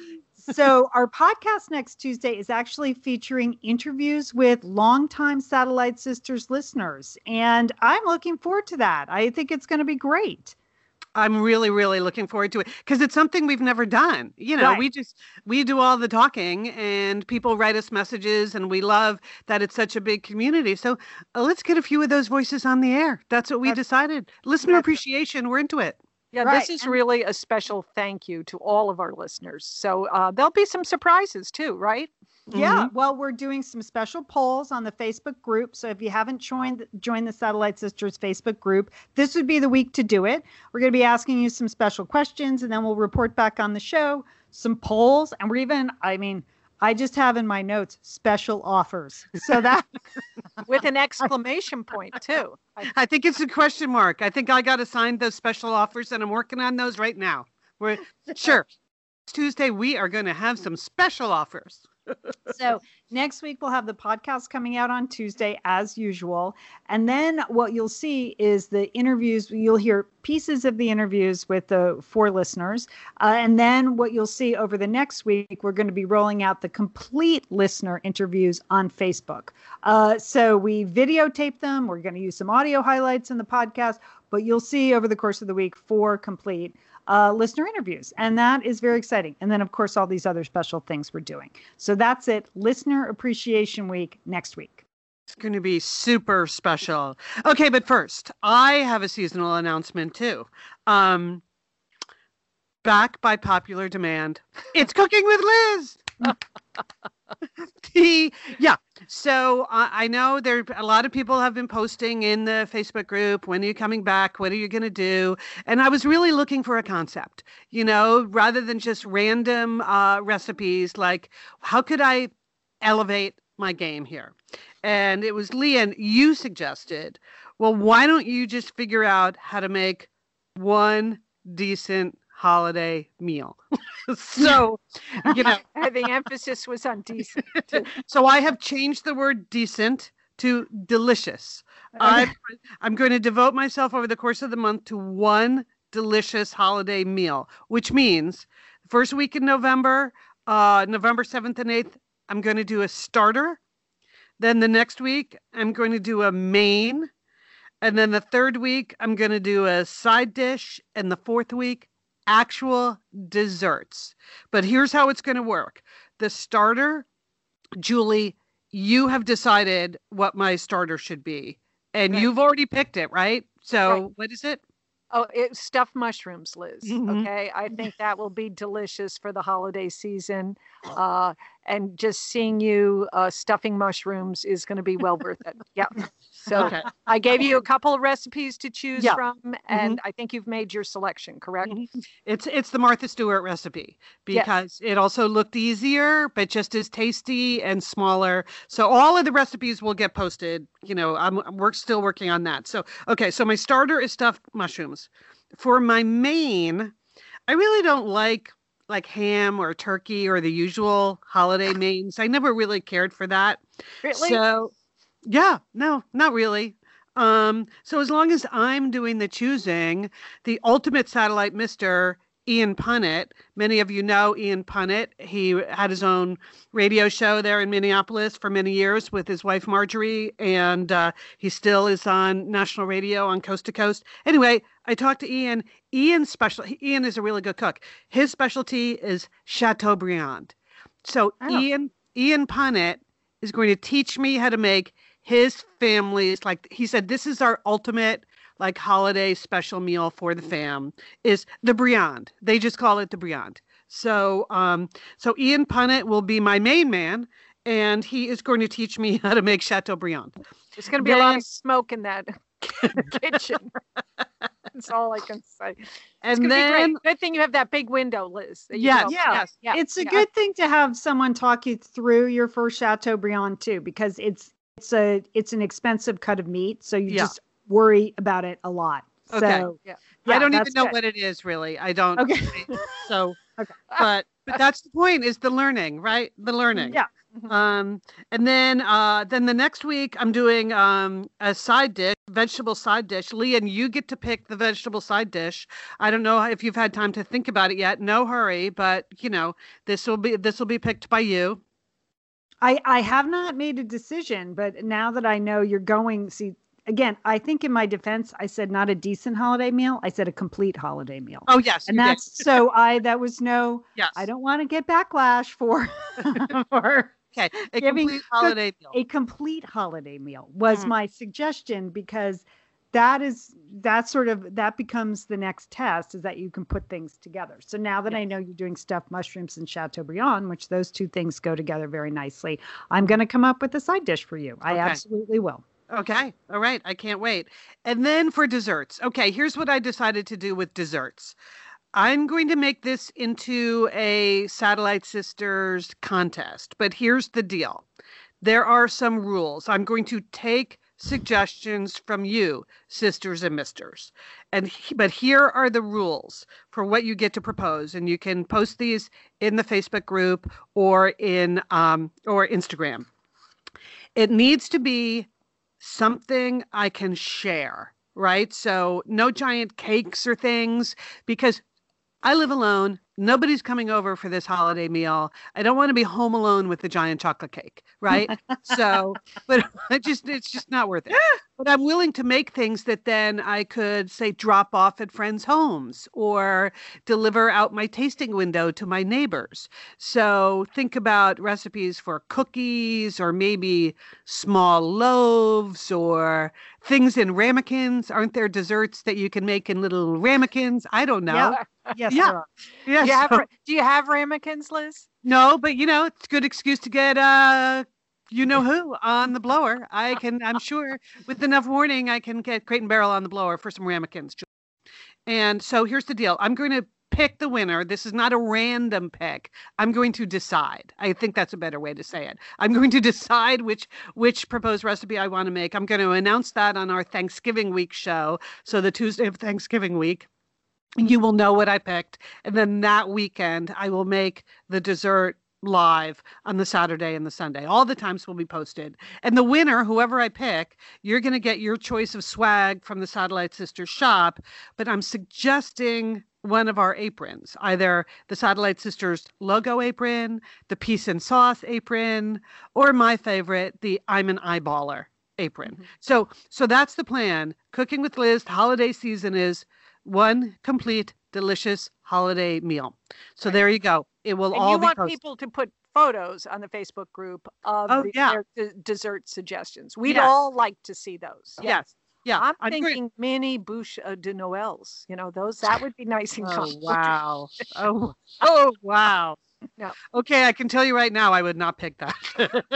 So our podcast next Tuesday is actually featuring interviews with longtime Satellite Sisters listeners. And I'm looking forward to that. I think it's going to be great. I'm really, really looking forward to it because it's something we've never done. You know, Right. we just, we do all the talking and people write us messages and we love that it's such a big community. So uh, let's get a few of those voices on the air. That's what we That's- decided. Listener that's- appreciation. We're into it. Yeah, Right, this is and- really a special thank you to all of our listeners. So uh, there'll be some surprises too, right? Yeah, well, we're doing some special polls on the Facebook group. So if you haven't joined joined the Satellite Sisters Facebook group, this would be the week to do it. We're going to be asking you some special questions, and then we'll report back on the show, some polls, and we're even, I mean, I just have in my notes special offers. So that With an exclamation point too. I- I think it's a question mark. I think I got assigned those special offers and I'm working on those right now. We're sure. Tuesday, we are going to have some special offers. So next week we'll have the podcast coming out on Tuesday as usual. And then what you'll see is the interviews. You'll hear pieces of the interviews with the four listeners. Uh, and then what you'll see over the next week, we're going to be rolling out the complete listener interviews on Facebook. Uh, so we videotape them. We're going to use some audio highlights in the podcast, but you'll see over the course of the week four complete Uh, listener interviews. And that is very exciting. And then, of course, all these other special things we're doing. So that's it. Listener Appreciation Week next week. It's going to be super special. Okay, but first, I have a seasonal announcement too. Um, back by popular demand, it's Cooking with Liz. the, yeah. So uh, I know there a lot of people have been posting in the Facebook group, when are you coming back? What are you going to do? And I was really looking for a concept, you know, rather than just random uh, recipes, like how could I elevate my game here? And it was Leanne, you suggested, well, why don't you just figure out how to make one decent holiday meal? So, you know, I think emphasis was on decent. too. so I have changed the word decent to delicious. I'm, I'm going to devote myself over the course of the month to one delicious holiday meal, which means the first week in November, uh, November seventh and eighth, I'm going to do a starter. Then the next week, I'm going to do a main. And then the third week, I'm going to do a side dish. And the fourth week, actual desserts. But here's how it's going to work. The starter, Julie, you have decided what my starter should be. And Right. you've already picked it, right? So Right. what is it? Oh, it's stuffed mushrooms, Liz. Mhm. Okay. I think that will be delicious for the holiday season. Uh, and just seeing you uh, stuffing mushrooms is going to be well worth it. Yeah. So Okay. I gave you a couple of recipes to choose Yeah. from, and I think you've made your selection, correct? It's it's the Martha Stewart recipe because it also looked easier, but just as tasty and smaller. So all of the recipes will get posted. You know, I'm, I'm work, still working on that. So, okay. So my starter is stuffed mushrooms. For my main, I really don't like like ham or turkey or the usual holiday mains. I never really cared for that. Really? So, yeah, no, not really. Um, so as long as I'm doing the choosing, the ultimate satellite mister, Ian Punnett, many of you know Ian Punnett. He had his own radio show there in Minneapolis for many years with his wife, Marjorie, and uh, he still is on national radio on Coast to Coast. Anyway, I talked to Ian. Ian's special, Ian is a really good cook. His specialty is Chateaubriand. So Oh. Ian, Ian Punnett is going to teach me how to make his family's, like he said, this is our ultimate like holiday special meal for the fam, is the Briand. They just call it the Briand. So um, so Ian Punnett will be my main man, and he is going to teach me how to make Chateaubriand. There's going to be a lot Then- of smoke in that kitchen. That's all I can say. It's And gonna be then, great. Good thing you have that big window, Liz. that you Yes, can Yeah. open. yeah, It's a yeah. good thing to have someone talk you through your first Chateaubriand too, because it's it's a it's an expensive cut of meat, so you Yeah. just worry about it a lot. Okay. So Yeah. yeah, I don't even that's know good. what it is really. I don't. Okay. So, Okay. but but that's the point, is the learning, right? The learning. Yeah. Um, and then uh, then the next week I'm doing um, a side dish. vegetable side dish. Leanne, you get to pick the vegetable side dish. I don't know if you've had time to think about it yet. No hurry, but you know, this will be this will be picked by you. I, I have not made a decision, but now that I know you're going, see, again, I think in my defense, I said not a decent holiday meal. I said a complete holiday meal. Oh, yes. And that's, so I, that was no, yes. I don't want to get backlash for, for okay. A giving, complete holiday meal. A complete holiday meal was Mm. my suggestion, because that is, that sort of, that becomes the next test, is that you can put things together. So now that Yes. I know you're doing stuffed mushrooms and Chateaubriand, which those two things go together very nicely, I'm going to come up with a side dish for you. I Okay. absolutely will. Okay. All right. I can't wait. And then for desserts. Okay. Here's what I decided to do with desserts. I'm going to make this into a Satellite Sisters contest, but here's the deal. There are some rules. I'm going to take suggestions from you, sisters and misters. And but here are the rules for what you get to propose, and you can post these in the Facebook group or in um, or Instagram. It needs to be something I can share, right? So no giant cakes or things, because I live alone. Nobody's coming over for this holiday meal. I don't want to be home alone with the giant chocolate cake, right? So, but I just, it's just not worth it. But I'm willing to make things that then I could, say, drop off at friends' homes or deliver out my tasting window to my neighbors. So think about recipes for cookies, or maybe small loaves, or things in ramekins. Aren't there desserts that you can make in little ramekins? I don't know. Yeah. Yes, Yeah. there are. Yeah, Do you have, so- ra- do you have ramekins, Liz? no, but you know, it's a good excuse to get uh you know who on the blower. I can, I'm sure with enough warning, I can get Crate and Barrel on the blower for some ramekins. And so here's the deal. I'm going to pick the winner. This is not a random pick. I'm going to decide. I think that's a better way to say it. I'm going to decide which which proposed recipe I want to make. I'm going to announce that on our Thanksgiving week show. So the Tuesday of Thanksgiving week, you will know what I picked. And then that weekend, I will make the dessert live on the Saturday and the Sunday. All the times will be posted. And the winner, whoever I pick, you're going to get your choice of swag from the Satellite Sisters shop. But I'm suggesting one of our aprons, either the Satellite Sisters logo apron, the Peace and Sauce apron, or my favorite, the I'm an Eyeballer apron. Mm-hmm. So, so that's the plan. Cooking with Liz, the holiday season is one complete, delicious holiday meal. So there you go. It will And all you be want posted. people to put photos on the Facebook group of Oh, the, yeah. their d- dessert suggestions. We'd Yes. all like to see those. Yes. Yeah. I'm I'm great. thinking mini bouche uh, de Noëls. You know, those, that would be nice and Oh, comfortable. wow. Oh, oh, wow. No. Okay, I can tell you right now, I would not pick that.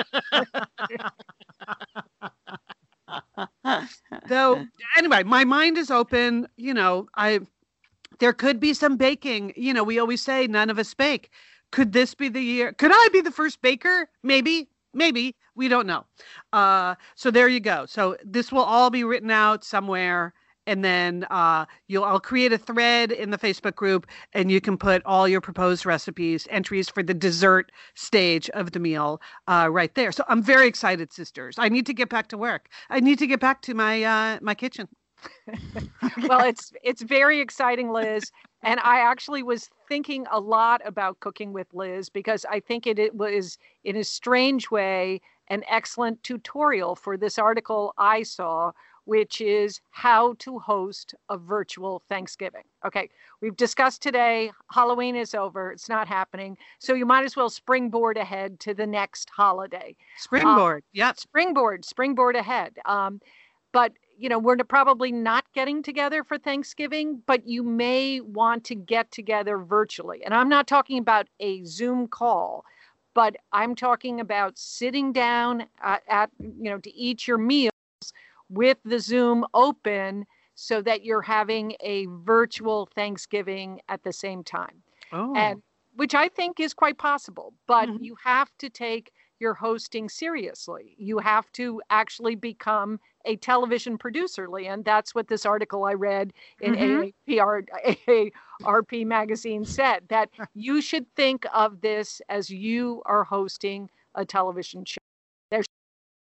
So anyway, my mind is open. You know, I there could be some baking. You know, we always say none of us bake. Could this be the year? Could I be the first baker? Maybe, maybe. We don't know. Uh, so there you go. So this will all be written out somewhere. And then uh, you'll I'll create a thread in the Facebook group, and you can put all your proposed recipes, entries for the dessert stage of the meal uh, right there. So I'm very excited, sisters. I need to get back to work. I need to get back to my uh, my kitchen. Well, it's it's very exciting, Liz. And I actually was thinking a lot about cooking with Liz, because I think it, it was, in a strange way, an excellent tutorial for this article I saw, which is how to host a virtual Thanksgiving. Okay, we've discussed today, Halloween is over, it's not happening. So you might as well springboard ahead to the next holiday. Springboard, Uh, yep. Springboard, springboard ahead. Um, but, you know, we're probably not getting together for Thanksgiving, but you may want to get together virtually. And I'm not talking about a Zoom call, but I'm talking about sitting down at, at you know, to eat your meal with the Zoom open, so that you're having a virtual Thanksgiving at the same time. Oh. And which I think is quite possible, but Mhm. you have to take your hosting seriously. You have to actually become a television producer, Leanne. That's what this article I read in Mhm. A A P R, A A R P magazine said, that you should think of this as you are hosting a television show. There's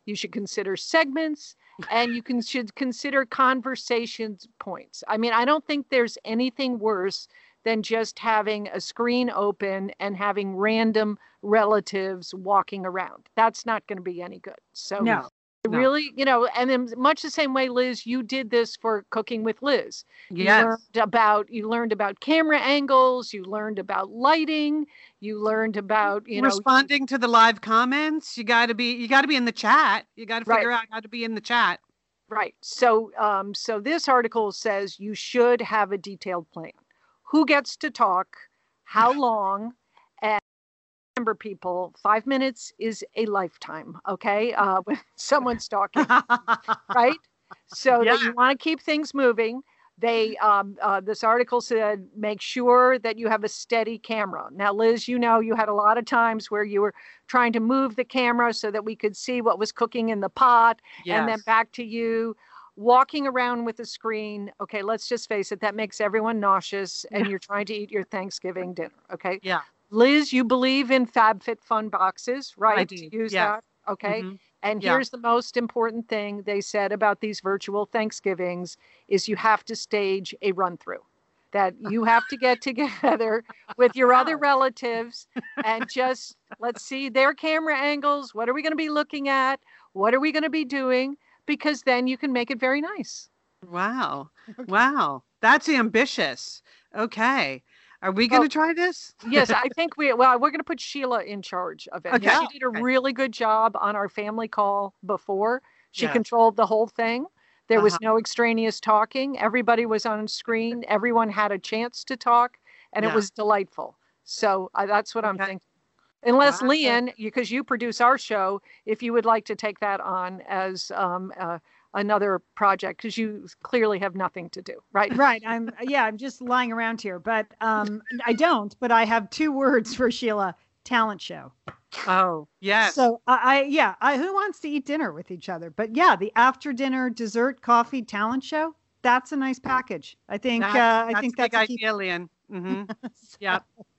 You should consider segments, and you can should consider conversations points. I mean, I don't think there's anything worse than just having a screen open and having random relatives walking around. That's not going to be any good. So No. No. Really, you know, and in much the same way, Liz, you did this for Cooking with Liz. You Yes. learned about you learned about camera angles, you learned about lighting, you learned about, you know, Responding to the live comments. You got to be you got to be in the chat. You got to Right. figure out how to be in the chat. right. So um so this article says you should have a detailed plan. Who gets to talk, how long, and remember, people, five minutes is a lifetime, okay? Uh, when someone's talking, right? So that Yeah. you want to keep things moving. They, um, uh, this article said, make sure that you have a steady camera. Now, Liz, you know, you had a lot of times where you were trying to move the camera so that we could see what was cooking in the pot, and then Yes. back to you. Walking around with a screen, okay, let's just face it, that makes everyone nauseous, and you're trying to eat your Thanksgiving dinner, okay? Yeah. Liz, you believe in FabFitFun boxes, right? I To do, use yes. that, okay? Mhm. And Yeah. here's the most important thing they said about these virtual Thanksgivings is you have to stage a run through. That you have to get together with your other relatives and just let's see their camera angles. What are we going to be looking at? What are we going to be doing? Because then you can make it very nice. Wow. Wow. That's ambitious. Okay. Are we going to Well, try this? Yes, I think we, well, we're going to put Sheila in charge of it. Okay. She did a Okay. really good job on our family call before. She Yes. controlled the whole thing. There was Uh-huh. no extraneous talking. Everybody was on screen. Everyone had a chance to talk, and Yeah. it was delightful. So uh, that's what I'm Okay. thinking. Unless Wow. Leanne, because you produce our show, if you would like to take that on as um, uh, another project, because you clearly have nothing to do, right? Right. I'm yeah, I'm just lying around here, but um I don't, but I have two words for Sheila, talent show. Oh, yes. So I, I yeah, I who wants to eat dinner with each other? But yeah, the after dinner dessert coffee talent show, that's a nice package. I think That's, uh I that's think a big that's a key. idea, Leanne. hmm So- Yeah.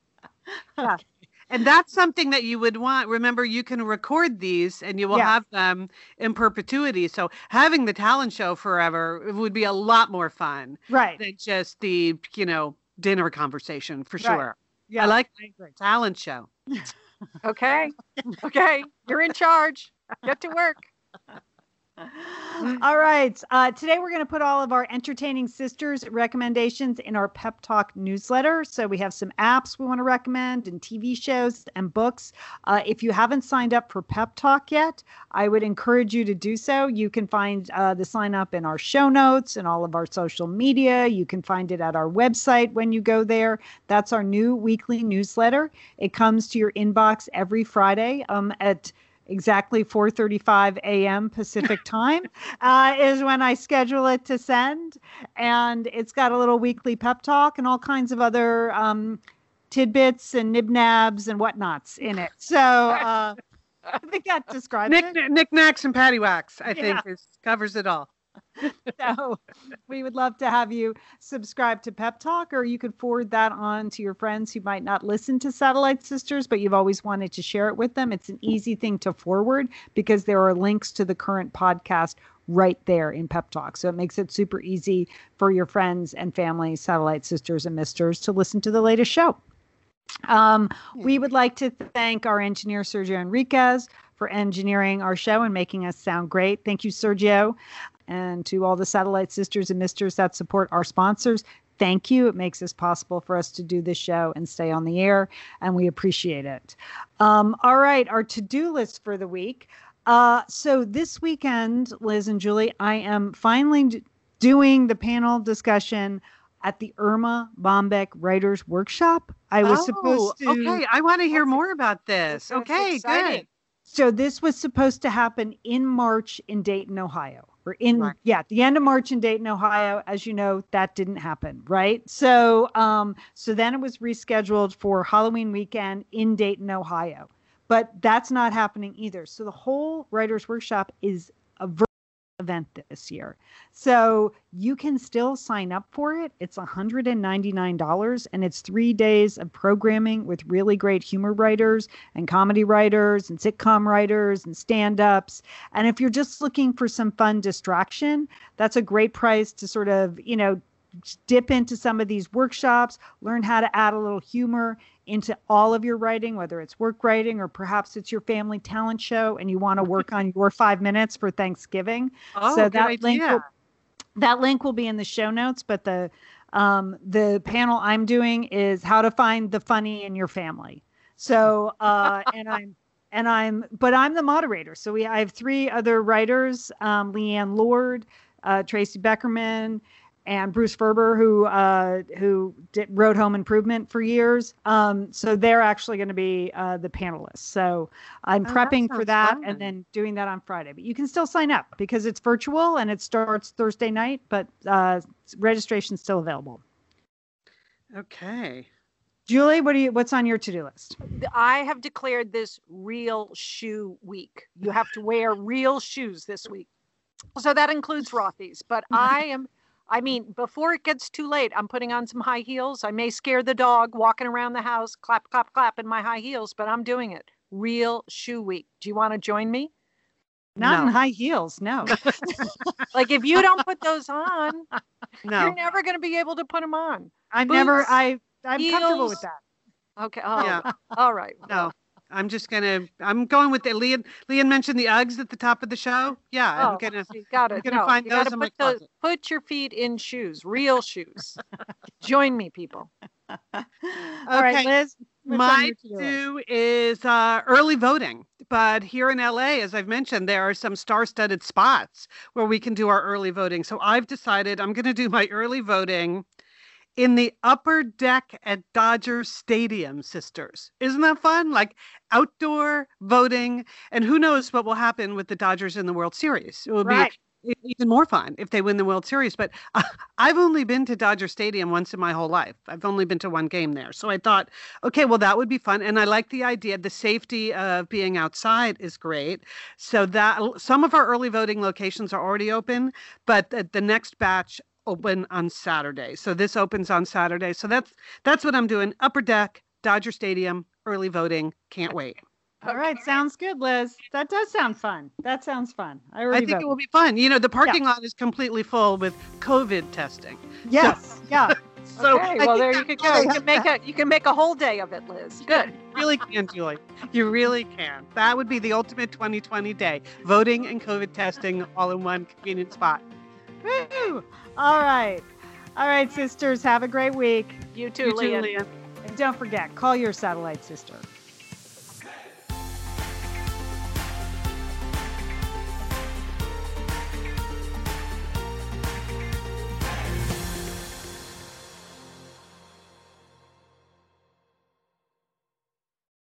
Yeah. And that's something that you would want. Remember, you can record these and you will Yes. have them in perpetuity. So having the talent show forever would be a lot more fun Right. than just the, you know, dinner conversation for Right. sure. Yeah. I like I agree. talent show. Okay. Okay. You're in charge. Get to work. All right. Uh, today, we're going to put all of our entertaining sisters recommendations in our Pep Talk newsletter. So we have some apps we want to recommend and T V shows and books. Uh, if you haven't signed up for Pep Talk yet, I would encourage you to do so. You can find uh, the sign up in our show notes and all of our social media. You can find it at our website when you go there. That's our new weekly newsletter. It comes to your inbox every Friday um, at exactly four thirty-five a.m. Pacific time uh, is when I schedule it to send. And it's got a little weekly pep talk and all kinds of other um, tidbits and nibnabs and whatnots in it. So uh, I think that describes Nick, it. knickknacks and paddywhacks, I Yeah. think, is, covers it all. So we would love to have you subscribe to Pep Talk, or you could forward that on to your friends who might not listen to Satellite Sisters, but you've always wanted to share it with them. It's an easy thing to forward because there are links to the current podcast right there in Pep Talk. So it makes it super easy for your friends and family, Satellite Sisters and Misters, to listen to the latest show. Um, we would like to thank our engineer, Sergio Enriquez, for engineering our show and making us sound great. Thank you, Sergio. And to all the Satellite Sisters and Misters that support our sponsors, thank you. It makes it possible for us to do this show and stay on the air, and we appreciate it. Um, all right, our to-do list for the week. Uh, so this weekend, Liz and Julie, I am finally d- doing the panel discussion at the Irma Bombeck Writers Workshop. I was oh, supposed to. Okay, I want to hear more about this. That's Okay, exciting. good. So this was supposed to happen in March in Dayton, Ohio. Or in, Right. yeah, at the end of March in Dayton, Ohio. As you know, that didn't happen, right? So, um, so then it was rescheduled for Halloween weekend in Dayton, Ohio. But that's not happening either. So the whole Writers Workshop is a event this year. So you can still sign up for it. It's one hundred ninety-nine dollars and it's three days of programming with really great humor writers and comedy writers and sitcom writers and stand-ups. And if you're just looking for some fun distraction, that's a great price to sort of, you know, dip into some of these workshops, learn how to add a little humor into all of your writing, whether it's work writing or perhaps it's your family talent show and you want to work on your five minutes for Thanksgiving. Oh, so good that idea. link will, that link will be in the show notes, but the um, the panel I'm doing is how to find the funny in your family. So uh, and I'm and I'm but I'm the moderator. So we I have three other writers, um, Leanne Lord, uh, Tracy Beckerman, and Bruce Ferber, who uh, who did, wrote Home Improvement for years. Um, so they're actually going to be uh, the panelists. So I'm Oh, that prepping for sounds that fun. and then doing that on Friday. But you can still sign up because it's virtual and it starts Thursday night, but uh, registration's still available. Okay. Julie, what do you? What's on your to-do list? I have declared this real shoe week. You have to wear real shoes this week. So that includes Rothy's, but I am I mean, before it gets too late, I'm putting on some high heels. I may scare the dog walking around the house, clap, clap, clap in my high heels, but I'm doing it. Real shoe week. Do you want to join me? Not No. in high heels, no. Like if you don't put those on, No. you're never going to be able to put them on. I'm never. Boots, I. I'm comfortable heels. with that. Okay. Oh, Yeah. all right. No. I'm just gonna. I'm going with the Leanne. Leanne mentioned the Uggs at the top of the show. Yeah, Oh, I'm gonna. you got I'm it. gonna No, find you those gotta in my put those, closet. put your feet in shoes, real shoes. Join me, people. All right, Okay. Liz. what's on My your to-do list? do is uh, early voting. But here in L A, as I've mentioned, there are some star-studded spots where we can do our early voting. So I've decided I'm going to do my early voting in the upper deck at Dodger Stadium, sisters. Isn't that fun? Like outdoor voting. And who knows what will happen with the Dodgers in the World Series. It will Right. be even more fun if they win the World Series. But uh, I've only been to Dodger Stadium once in my whole life. I've only been to one game there. So I thought, okay, well, that would be fun. And I like the idea. The safety of being outside is great. So that some of our early voting locations are already open, but the, the next batch open on Saturday. So this opens on Saturday. So that's that's what I'm doing. Upper deck, Dodger Stadium, early voting. Can't wait. All right, sounds good, Liz. That does sound fun. That sounds fun. I already I think voted. it will be fun. You know, the parking lot is completely full with COVID testing. Yes, yeah. So okay, I well think there you that's could go. really You can make a you can make a whole day of it, Liz. Good. You really can, Julie. You really can. That would be the ultimate twenty twenty day. Voting and COVID testing all in one convenient spot. Woo! All right. All right, sisters. Have a great week. You too, You too, Leah. Leah. And don't forget, call your satellite sister.